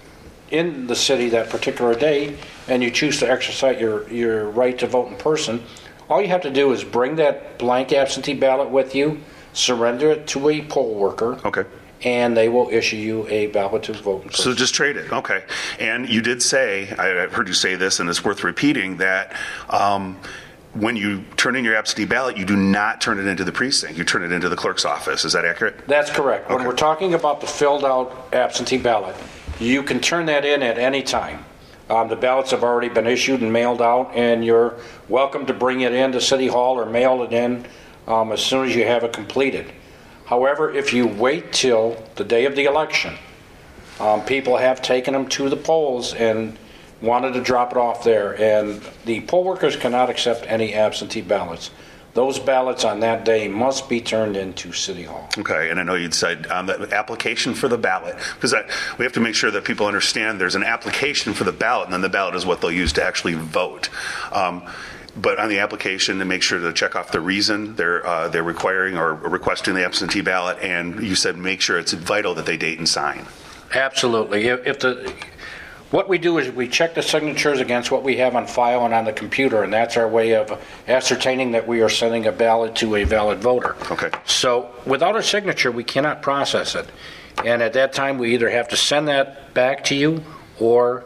in the city that particular day, and you choose to exercise your, your right to vote in person, all you have to do is bring that blank absentee ballot with you, surrender it to a poll worker, okay, and they will issue you a ballot to vote in person. So just trade it, okay. And you did say, I've heard you say this, and it's worth repeating, that um, when you turn in your absentee ballot, you do not turn it into the precinct. You turn it into the clerk's office. Is that accurate? That's correct. When okay. we're talking about the filled out absentee ballot, you can turn that in at any time. Um, the ballots have already been issued and mailed out, and you're welcome to bring it in to City Hall or mail it in um, as soon as you have it completed. However, if you wait till the day of the election, um, people have taken them to the polls and wanted to drop it off there, and the poll workers cannot accept any absentee ballots. Those ballots on that day must be turned into City Hall. Okay, and I know you'd said um, the application for the ballot, because we have to make sure that people understand there's an application for the ballot, and then the ballot is what they'll use to actually vote. Um, but on the application, to make sure to check off the reason they're uh, they're requiring or requesting the absentee ballot, and you said make sure it's vital that they date and sign. Absolutely. If, if the What we do is we check the signatures against what we have on file and on the computer, and that's our way of ascertaining that we are sending a ballot to a valid voter. Okay. So without a signature, we cannot process it. And at that time, we either have to send that back to you or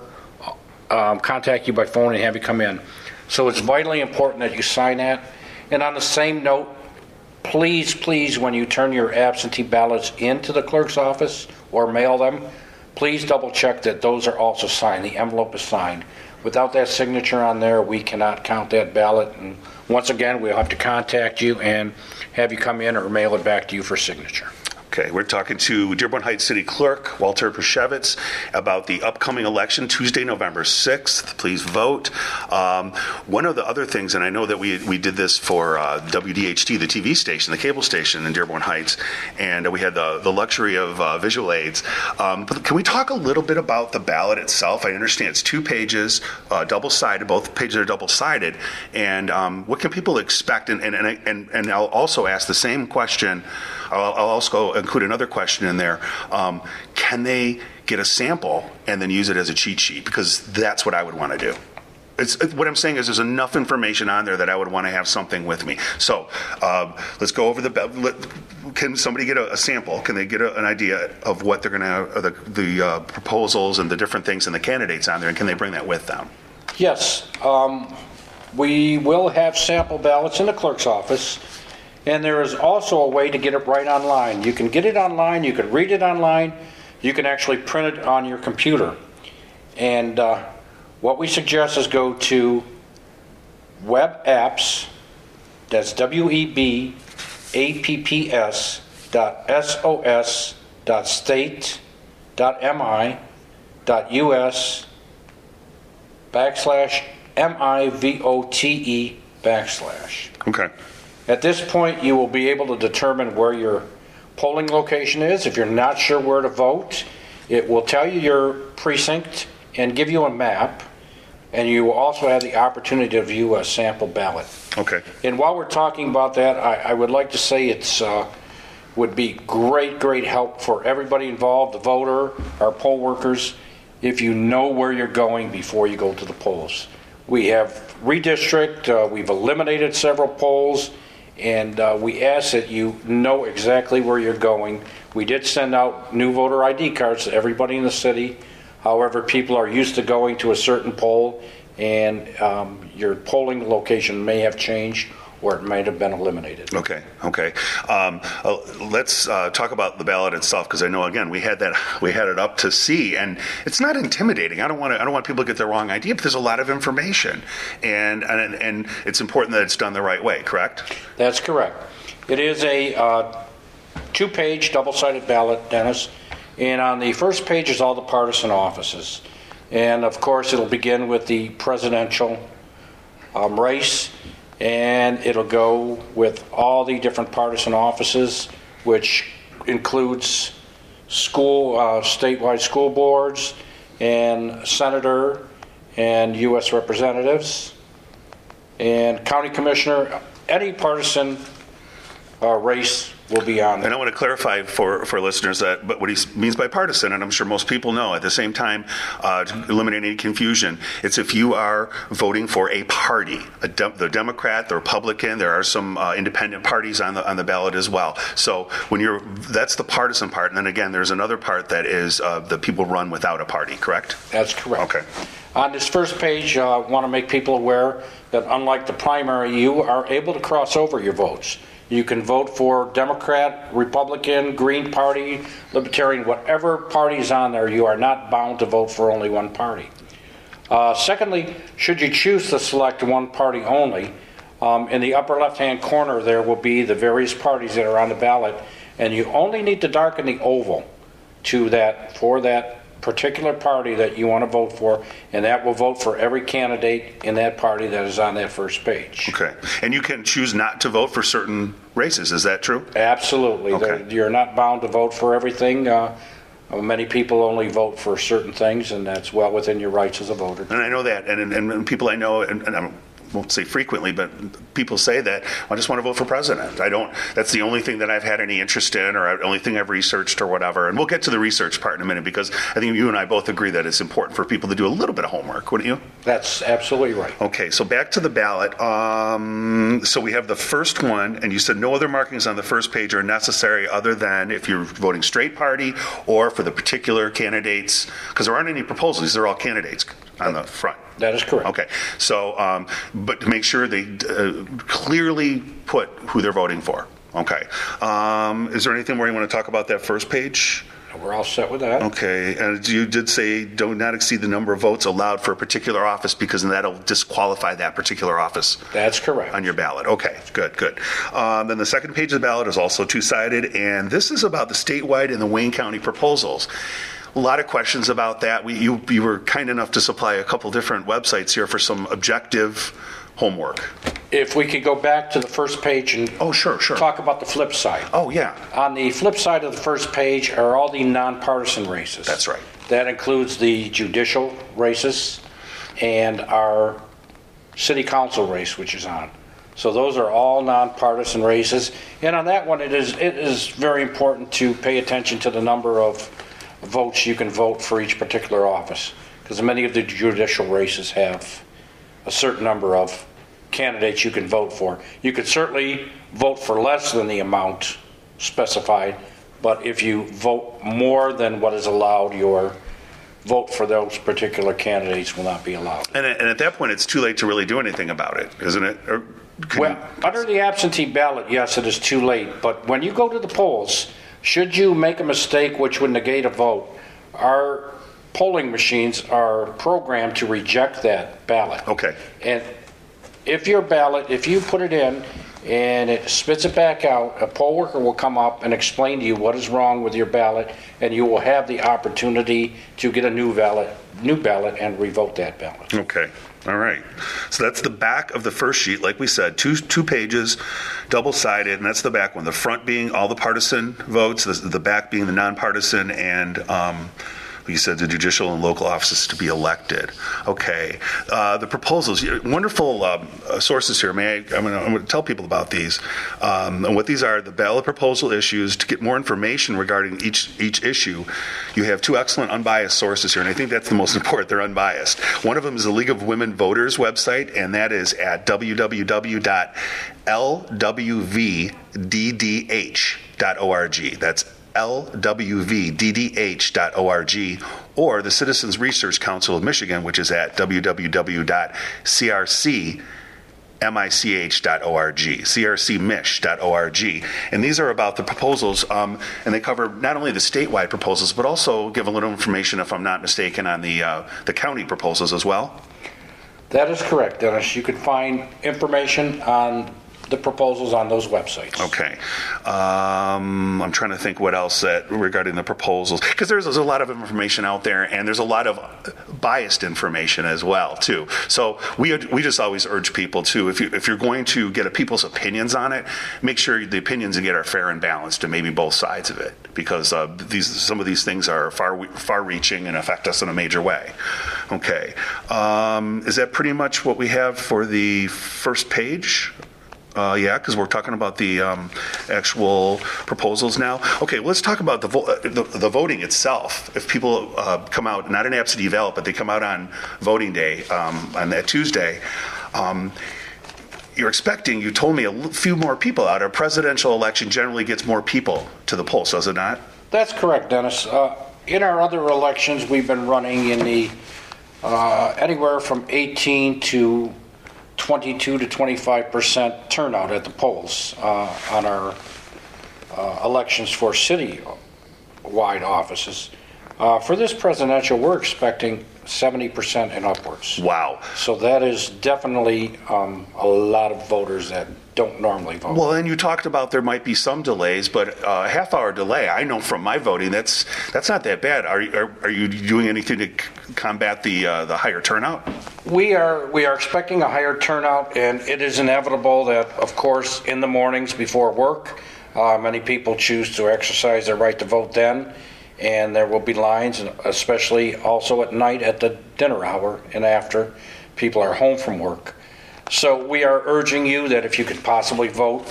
um, contact you by phone and have you come in. So it's vitally important that you sign that. And on the same note, please, please, when you turn your absentee ballots into the clerk's office or mail them, please double check that those are also signed. The envelope is signed. Without that signature on there, we cannot count that ballot. And once again, we'll have to contact you and have you come in or mail it back to you for signature. Okay, we're talking to Dearborn Heights City Clerk Walter Pruszewicz about the upcoming election, Tuesday, November sixth. Please vote. Um, one of the other things, and I know that we we did this for uh, W D H T, the T V station, the cable station in Dearborn Heights, and uh, we had the, the luxury of uh, visual aids. Um, but can we talk a little bit about the ballot itself? I understand it's two pages, uh, double-sided. Both pages are double-sided. And um, what can people expect? And, and, and, and I'll also ask the same question. I'll, I'll also include another question in there. Um, can they get a sample and then use it as a cheat sheet? Because that's what I would want to do. It's, what I'm saying is there's enough information on there that I would want to have something with me. So uh, let's go over the, let, can somebody get a, a sample? Can they get a, an idea of what they're going to, the, the uh, proposals and the different things and the candidates on there, and can they bring that with them? Yes. Um, we will have sample ballots in the clerk's office. And there is also a way to get it right online. You can get it online, you can read it online, you can actually print it on your computer. And uh, what we suggest is go to web apps, that's W E B A P P S dot S O S dot state dot M I dot U S backslash M I V O T E backslash. Okay. At this point, you will be able to determine where your polling location is. If you're not sure where to vote, it will tell you your precinct and give you a map, and you will also have the opportunity to view a sample ballot. Okay. And while we're talking about that, I, I would like to say it's uh, would be great, great help for everybody involved, the voter, our poll workers, if you know where you're going before you go to the polls. We have redistrict, uh, we've eliminated several polls, and uh, we ask that you know exactly where you're going. We did send out new voter I D cards to everybody in the city. However, people are used to going to a certain poll, and um, your polling location may have changed, or it might have been eliminated. Okay, okay. Um, uh, let's uh, talk about the ballot itself, because I know, again, we had that, we had it up to see, and it's not intimidating. I don't want to, I don't want people to get the wrong idea, but there's a lot of information, and and and it's important that it's done the right way. Correct? That's correct. It is a uh, two-page double-sided ballot, Dennis, and on the first page is all the partisan offices, and of course it'll begin with the presidential um, race. And it'll go with all the different partisan offices, which includes school, uh, statewide school boards, and senator, and U S representatives, and county commissioner. Any partisan uh, race will be on there. And I want to clarify for, for listeners that, but what he means by partisan, and I'm sure most people know, at the same time, uh, to eliminate any confusion, it's if you are voting for a party, a de- the Democrat, the Republican, there are some uh, independent parties on the on the ballot as well. So when you're, that's the partisan part, and then again, there's another part that is uh, the people run without a party, correct? That's correct. Okay. On this first page, I uh, want to make people aware that unlike the primary, you are able to cross over your votes. You can vote for Democrat, Republican, Green Party, Libertarian, whatever party is on there. You are not bound to vote for only one party. Uh, secondly, should you choose to select one party only, um, in the upper left-hand corner there will be the various parties that are on the ballot, and you only need to darken the oval to that for that particular party that you want to vote for, and that will vote for every candidate in that party that is on that first page. Okay. And you can choose not to vote for certain races. Is that true? Absolutely. Okay. You're not bound to vote for everything. Uh, many people only vote for certain things, and that's well within your rights as a voter. And I know that, and, and, and people I know, and, and I won't say frequently, but people say that, I just want to vote for president. I don't, that's the only thing that I've had any interest in, or the only thing I've researched or whatever. And we'll get to the research part in a minute, because I think you and I both agree that it's important for people to do a little bit of homework, wouldn't you? That's absolutely right. Okay, so back to the ballot. Um, so we have the first one, and you said no other markings on the first page are necessary other than if you're voting straight party or for the particular candidates, because there aren't any proposals. These are all candidates on the front. That is correct. Okay, so, um, but to make sure they uh, clearly put who they're voting for. Okay. Um, is there anything more you want to talk about that first page? We're all set with that. Okay, and you did say do not exceed the number of votes allowed for a particular office, because then that'll disqualify that particular office. That's correct. On your ballot. Okay, good, good. Um, then the second page of the ballot is also two-sided, and this is about the statewide and the Wayne County proposals. A lot of questions about that. We, you, you were kind enough to supply a couple different websites here for some objective homework. If we could go back to the first page and oh, sure, sure. talk about the flip side. Oh, yeah. On the flip side of the first page are all the nonpartisan races. That's right. That includes the judicial races and our city council race, which is on. So those are all nonpartisan races. And on that one, it is it is very important to pay attention to the number of votes you can vote for each particular office, because many of the judicial races have a certain number of candidates you can vote for. You could certainly vote for less than the amount specified, but if you vote more than what is allowed, your vote for those particular candidates will not be allowed. And, and at that point, it's too late to really do anything about it, isn't it? Or well, you... under the absentee ballot, yes, it is too late, but when you go to the polls, should you make a mistake which would negate a vote, our polling machines are programmed to reject that ballot. Okay. And if your ballot, if you put it in and it spits it back out, a poll worker will come up and explain to you what is wrong with your ballot, and you will have the opportunity to get a new ballot, new ballot and revote that ballot. Okay. All right. So that's the back of the first sheet, like we said, two two pages, double-sided, and that's the back one. The front being all the partisan votes, the, the back being the nonpartisan and um, You said the judicial and local offices to be elected. Okay. Uh, the proposals, wonderful um, sources here. May I, I'm going to tell people about these. Um, and what these are, the ballot proposal issues. To get more information regarding each each issue, you have two excellent unbiased sources here, and I think that's the most important. They're unbiased. One of them is the League of Women Voters website, and that is at w w w dot l w v d d h dot org. That's l w v d d h dot org, or the Citizens Research Council of Michigan, which is at w w w dot c r c mich dot org, c r c mich dot org. And these are about the proposals, um, and they cover not only the statewide proposals, but also give a little information, if I'm not mistaken, on the uh, the county proposals as well. That is correct, Dennis. You can find information on the proposals on those websites. Okay. Um, I'm trying to think what else that regarding the proposals, because there's, there's a lot of information out there, and there's a lot of biased information as well too. So we we just always urge people to, if you if you're going to get a people's opinions on it, make sure the opinions you get are fair and balanced, and maybe both sides of it, because uh, these some of these things are far far-reaching and affect us in a major way. Okay. Um, is that pretty much what we have for the first page? Uh, yeah, because we're talking about the um, actual proposals now. Okay, well, let's talk about the, vo- uh, the the voting itself. If people uh, come out, not in Absentee ballot, but they come out on voting day, um, on that Tuesday, um, you're expecting, you told me, a few more people out. A presidential election generally gets more people to the polls, does it not? That's correct, Dennis. Uh, in our other elections, we've been running in the uh, anywhere from eighteen to twenty-two to twenty-five percent turnout at the polls uh, on our uh, elections for city-wide offices. Uh, for this presidential, we're expecting seventy percent and upwards. Wow. So that is definitely um, a lot of voters that don't normally vote. Well, and you talked about there might be some delays, but a half-hour delay, I know from my voting, that's that's not that bad. Are, are, are you doing anything to c- combat the uh, the higher turnout? We are we are expecting a higher turnout, and it is inevitable that, of course, in the mornings before work, uh, many people choose to exercise their right to vote then, and there will be lines, especially also at night at the dinner hour and after people are home from work. So we are urging you that if you could possibly vote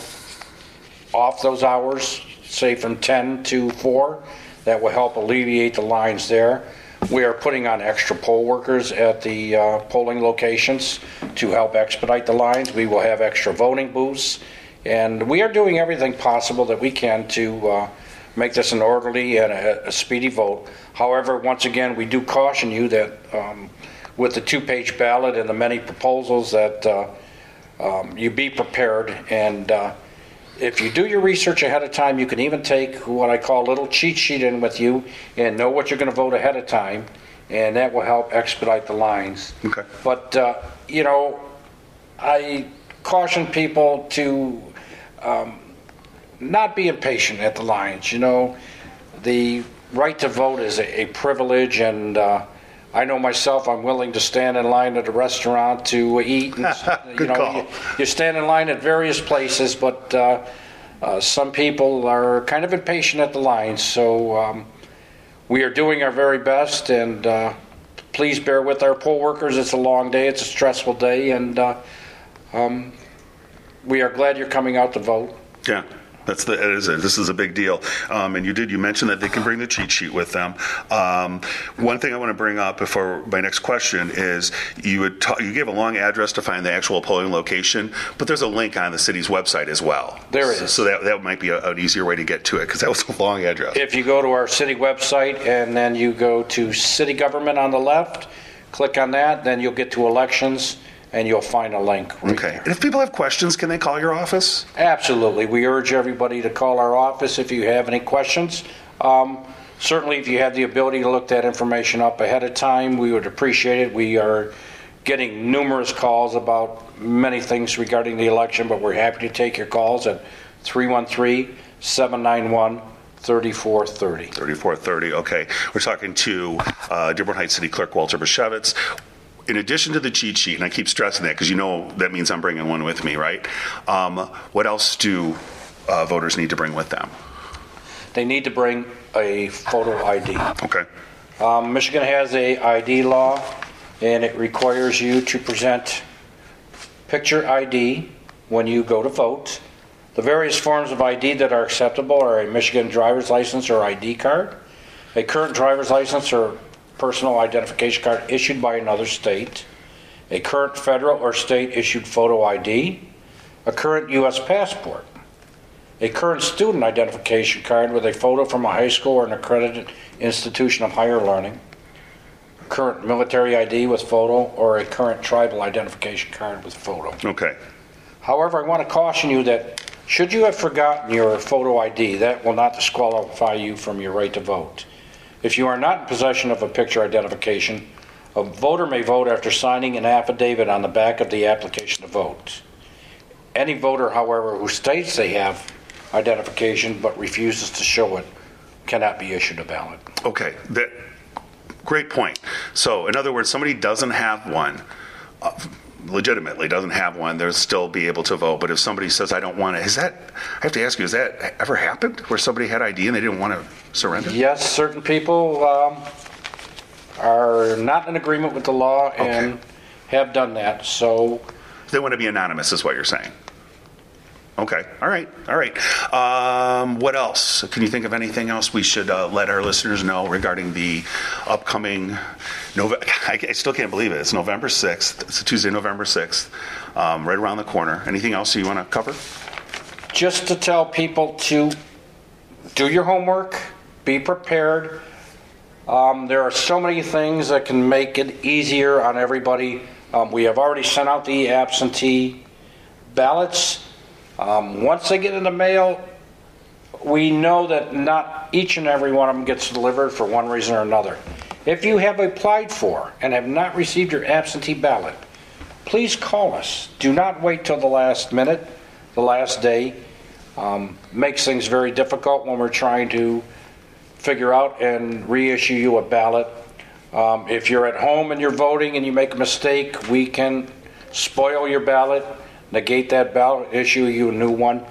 off those hours, say from ten to four, that will help alleviate the lines there. We are putting on extra poll workers at the uh, polling locations to help expedite the lines. We will have extra voting booths, and we are doing everything possible that we can to uh, make this an orderly and a, a speedy vote. However, once again, we do caution you that um, with the two-page ballot and the many proposals that uh, um, you be prepared, and uh, if you do your research ahead of time, you can even take what I call a little cheat sheet in with you and know what you're going to vote ahead of time, and that will help expedite the lines. Okay. But, uh, you know, I caution people to um, not be impatient at the lines. You know, the right to vote is a, a privilege, and uh, I know myself, I'm willing to stand in line at a restaurant to eat. And, Good you know, call. You, you stand in line at various places, but uh, uh, some people are kind of impatient at the lines. So um, we are doing our very best, and uh, please bear with our poll workers. It's a long day. It's a stressful day, and uh, um, we are glad you're coming out to vote. Yeah. That's the, it is a, this is a big deal. Um, and you did, you mentioned that they can bring the cheat sheet with them. Um, one thing I want to bring up before my next question is you would ta- you gave a long address to find the actual polling location, but there's a link on the city's website as well. There so, is. So that, that might be a, an easier way to get to it, because that was a long address. If you go to our city website and then you go to city government on the left, click on that, then you'll get to elections, and you'll find a link. Right Okay. there. And if people have questions, can they call your office? Absolutely. We urge everybody to call our office if you have any questions. Um, certainly, if you have the ability to look that information up ahead of time, we would appreciate it. We are getting numerous calls about many things regarding the election, but we're happy to take your calls at three one three, seven nine one, three four three zero. thirty-four thirty, okay. We're talking to uh, Dearborn Heights City Clerk Walter Bashevitz. In addition to the cheat sheet, and I keep stressing that because you know that means I'm bringing one with me, right? Um, what else do uh, voters need to bring with them? They need to bring a photo I D. Okay. Um, Michigan has a I D law, and it requires you to present picture I D when you go to vote. The various forms of I D that are acceptable are a Michigan driver's license or I D card, a current driver's license or personal identification card issued by another state, a current federal or state issued photo I D, a current U S passport, a current student identification card with a photo from a high school or an accredited institution of higher learning, a current military I D with photo, or a current tribal identification card with photo. Okay. However, I want to caution you that should you have forgotten your photo I D, that will not disqualify you from your right to vote. If you are not in possession of a picture identification, a voter may vote after signing an affidavit on the back of the application to vote. Any voter, however, who states they have identification but refuses to show it cannot be issued a ballot. Okay. That, great point. So, in other words, somebody doesn't have one, uh, legitimately doesn't have one, they'll still be able to vote. But if somebody says, I don't want it, is that, I have to ask you, has that ever happened where somebody had I D and they didn't want to surrender? Yes, certain people um, are not in agreement with the law and okay. have done that. So they want to be anonymous is what you're saying. Okay. All right. All right. Um, what else? Can you think of anything else we should uh, let our listeners know regarding the upcoming November? I, I still can't believe it. It's November sixth. It's a Tuesday, November sixth, um, right around the corner. Anything else you want to cover? Just to tell people to do your homework, be prepared. Um, there are so many things that can make it easier on everybody. Um, we have already sent out the absentee ballots. Um, once they get in the mail, we know that not each and every one of them gets delivered for one reason or another. If you have applied for and have not received your absentee ballot, please call us. Do not wait till the last minute, the last day. Um, makes things very difficult when we're trying to figure out and reissue you a ballot. Um, if you're at home and you're voting and you make a mistake, we can spoil your ballot, negate that ballot, issue you a new one.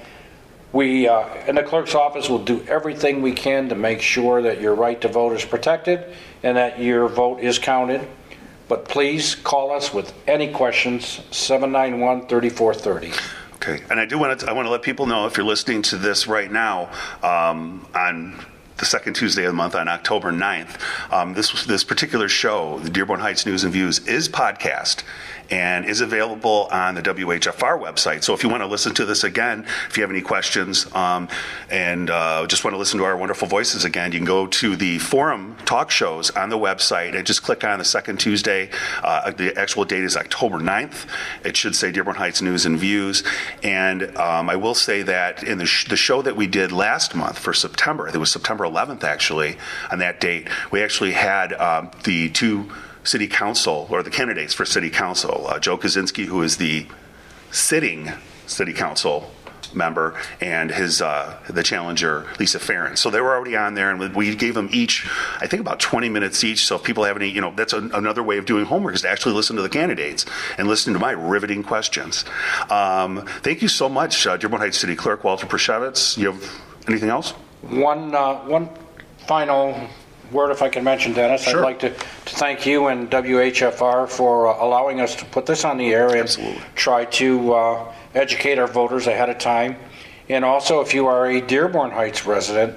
We, uh, in the clerk's office, will do everything we can to make sure that your right to vote is protected and that your vote is counted. But please call us with any questions, seven nine one, three four three zero. Okay, and I do want to I want to let people know, if you're listening to this right now um, on the second Tuesday of the month on October ninth, um, this this particular show, the Dearborn Heights News and Views, is podcast and is available on the W H F R website. So if you want to listen to this again, if you have any questions, um, and uh, just want to listen to our wonderful voices again, you can go to the forum talk shows on the website and just click on the second Tuesday. Uh, the actual date is October ninth. It should say Dearborn Heights News and Views. And um, I will say that in the, sh- the show that we did last month for September, it was September eleventh actually, on that date, we actually had um, the two city council, or the candidates for city council, uh, Joe Kaczynski, who is the sitting city council member, and his uh, the challenger, Lisa Farron. So they were already on there, and we gave them each, I think, about twenty minutes each. So if people have any, you know, that's a, another way of doing homework, is to actually listen to the candidates and listen to my riveting questions. Um, thank you so much, uh, Dearborn Heights City Clerk Walter Prashevitz. You have anything else? One, uh, one final word, if I can mention, Dennis. Sure. I'd like to, to thank you and W H F R for uh, allowing us to put this on the air and Absolutely. try to uh, educate our voters ahead of time. And also, if you are a Dearborn Heights resident,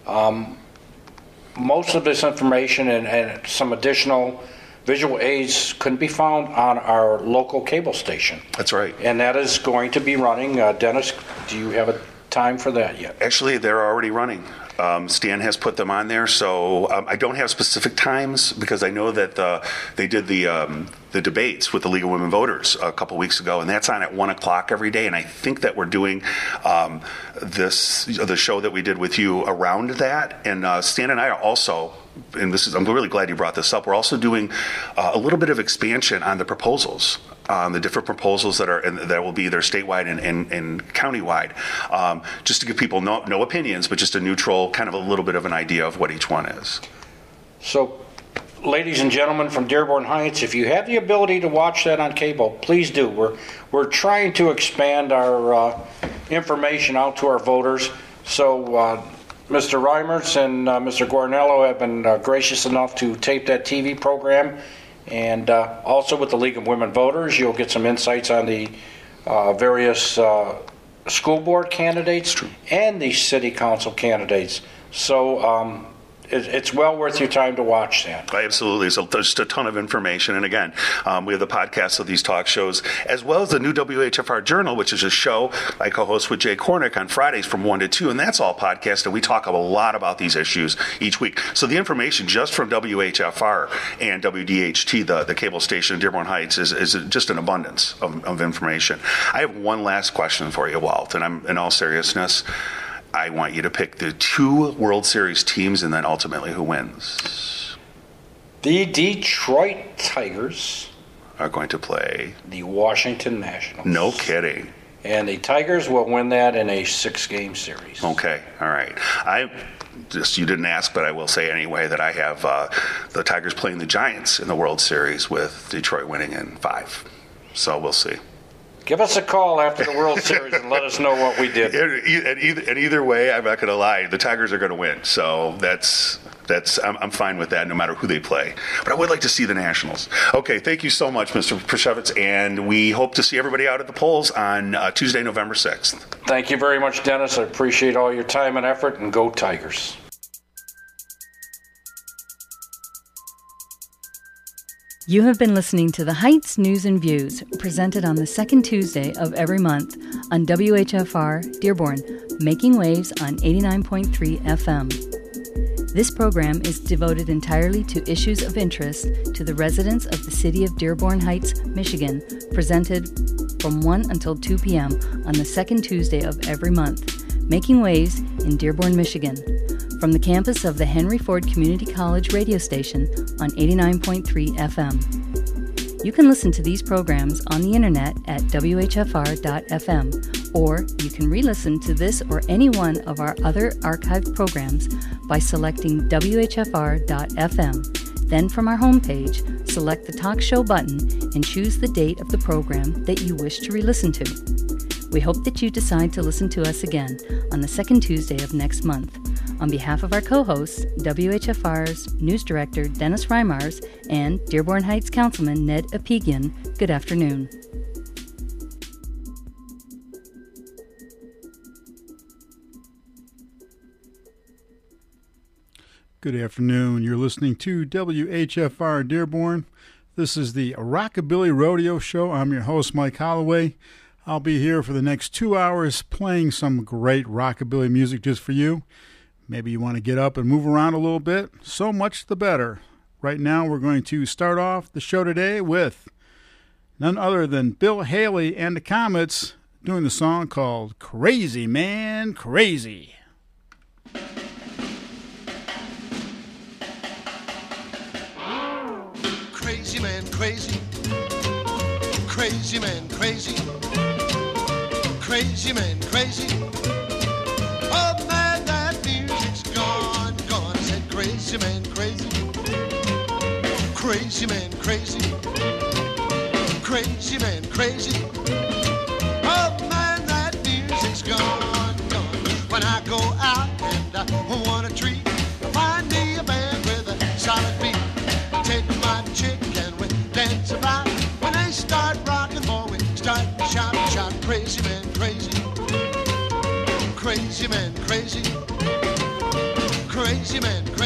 um, most of this information and, and some additional visual aids can be found on our local cable station. That's right. And that is going to be running. Uh, Dennis, do you have a time for that yet? Actually, they're already running. Um, Stan has put them on there, so um, I don't have specific times because I know that uh, they did the um, the debates with the League of Women Voters a couple weeks ago, and that's on at one o'clock every day. And I think that we're doing um, this the show that we did with you around that. And uh, Stan and I are also, and this is I'm really glad you brought this up. We're also doing uh, a little bit of expansion on the proposals. Um, the different proposals that are and that will be either statewide and, and, and countywide, um, just to give people no, no opinions, but just a neutral, kind of a little bit of an idea of what each one is. So, ladies and gentlemen from Dearborn Heights, if you have the ability to watch that on cable, please do. We're we're trying to expand our uh, information out to our voters. So, uh, Mister Reimers and uh, Mister Guarnello have been uh, gracious enough to tape that T V program. And uh, also with the League of Women Voters, you'll get some insights on the uh, various uh, school board candidates and the city council candidates. So um, it, it's well worth your time to watch that. Absolutely. So there's just a ton of information. And again, um, we have the podcasts of these talk shows, as well as the new W H F R Journal, which is a show I co-host with Jay Kornick on Fridays from one to two. And that's all podcast. And we talk a lot about these issues each week. So the information just from W H F R and W D H T, the, the cable station in Dearborn Heights, is, is just an abundance of, of information. I have one last question for you, Walt. And I'm in all seriousness, I want you to pick the two World Series teams and then ultimately who wins. The Detroit Tigers are going to play the Washington Nationals. No kidding. And the Tigers will win that in a six-game series. Okay, all right. I just, you didn't ask, but I will say anyway that I have uh, the Tigers playing the Giants in the World Series with Detroit winning in five. So we'll see. Give us a call after the World Series and let us know what we did. And either, and either way, I'm not going to lie, the Tigers are going to win. So that's that's I'm, I'm fine with that, no matter who they play. But I would like to see the Nationals. Okay, thank you so much, Mister Prashevitz, and we hope to see everybody out at the polls on uh, Tuesday, November sixth. Thank you very much, Dennis. I appreciate all your time and effort, and go Tigers. You have been listening to the Heights News and Views, presented on the second Tuesday of every month on W H F R Dearborn, making waves on eighty-nine point three F M. This program is devoted entirely to issues of interest to the residents of the city of Dearborn Heights, Michigan, presented from one until two p.m. on the second Tuesday of every month, making waves in Dearborn, Michigan. From the campus of the Henry Ford Community College radio station on eighty-nine point three F M. You can listen to these programs on the internet at W H F R dot F M, or you can re-listen to this or any one of our other archived programs by selecting W H F R dot F M. Then from our homepage, select the Talk Show button and choose the date of the program that you wish to re-listen to. We hope that you decide to listen to us again on the second Tuesday of next month. On behalf of our co-hosts, W H F R's News Director Dennis Reimers and Dearborn Heights Councilman Ned Apigian, good afternoon. Good afternoon. You're listening to W H F R Dearborn. This is the Rockabilly Rodeo Show. I'm your host, Mike Holloway. I'll be here for the next two hours playing some great rockabilly music just for you. Maybe you want to get up and move around a little bit. So much the better. Right now we're going to start off the show today with none other than Bill Haley and the Comets doing the song called Crazy Man Crazy. Crazy man crazy. Crazy man crazy. Crazy man crazy. Oh man, that music's gone, gone. I said crazy man crazy. Crazy man crazy. Crazy man crazy. Oh man, that music's gone, gone. When I go out and I want a treat, find me a band with a solid beat. Take my chick and we dance about. When they start rocking, boy, we start shout, shout, crazy man crazy. Crazy man crazy. Crazy man crazy.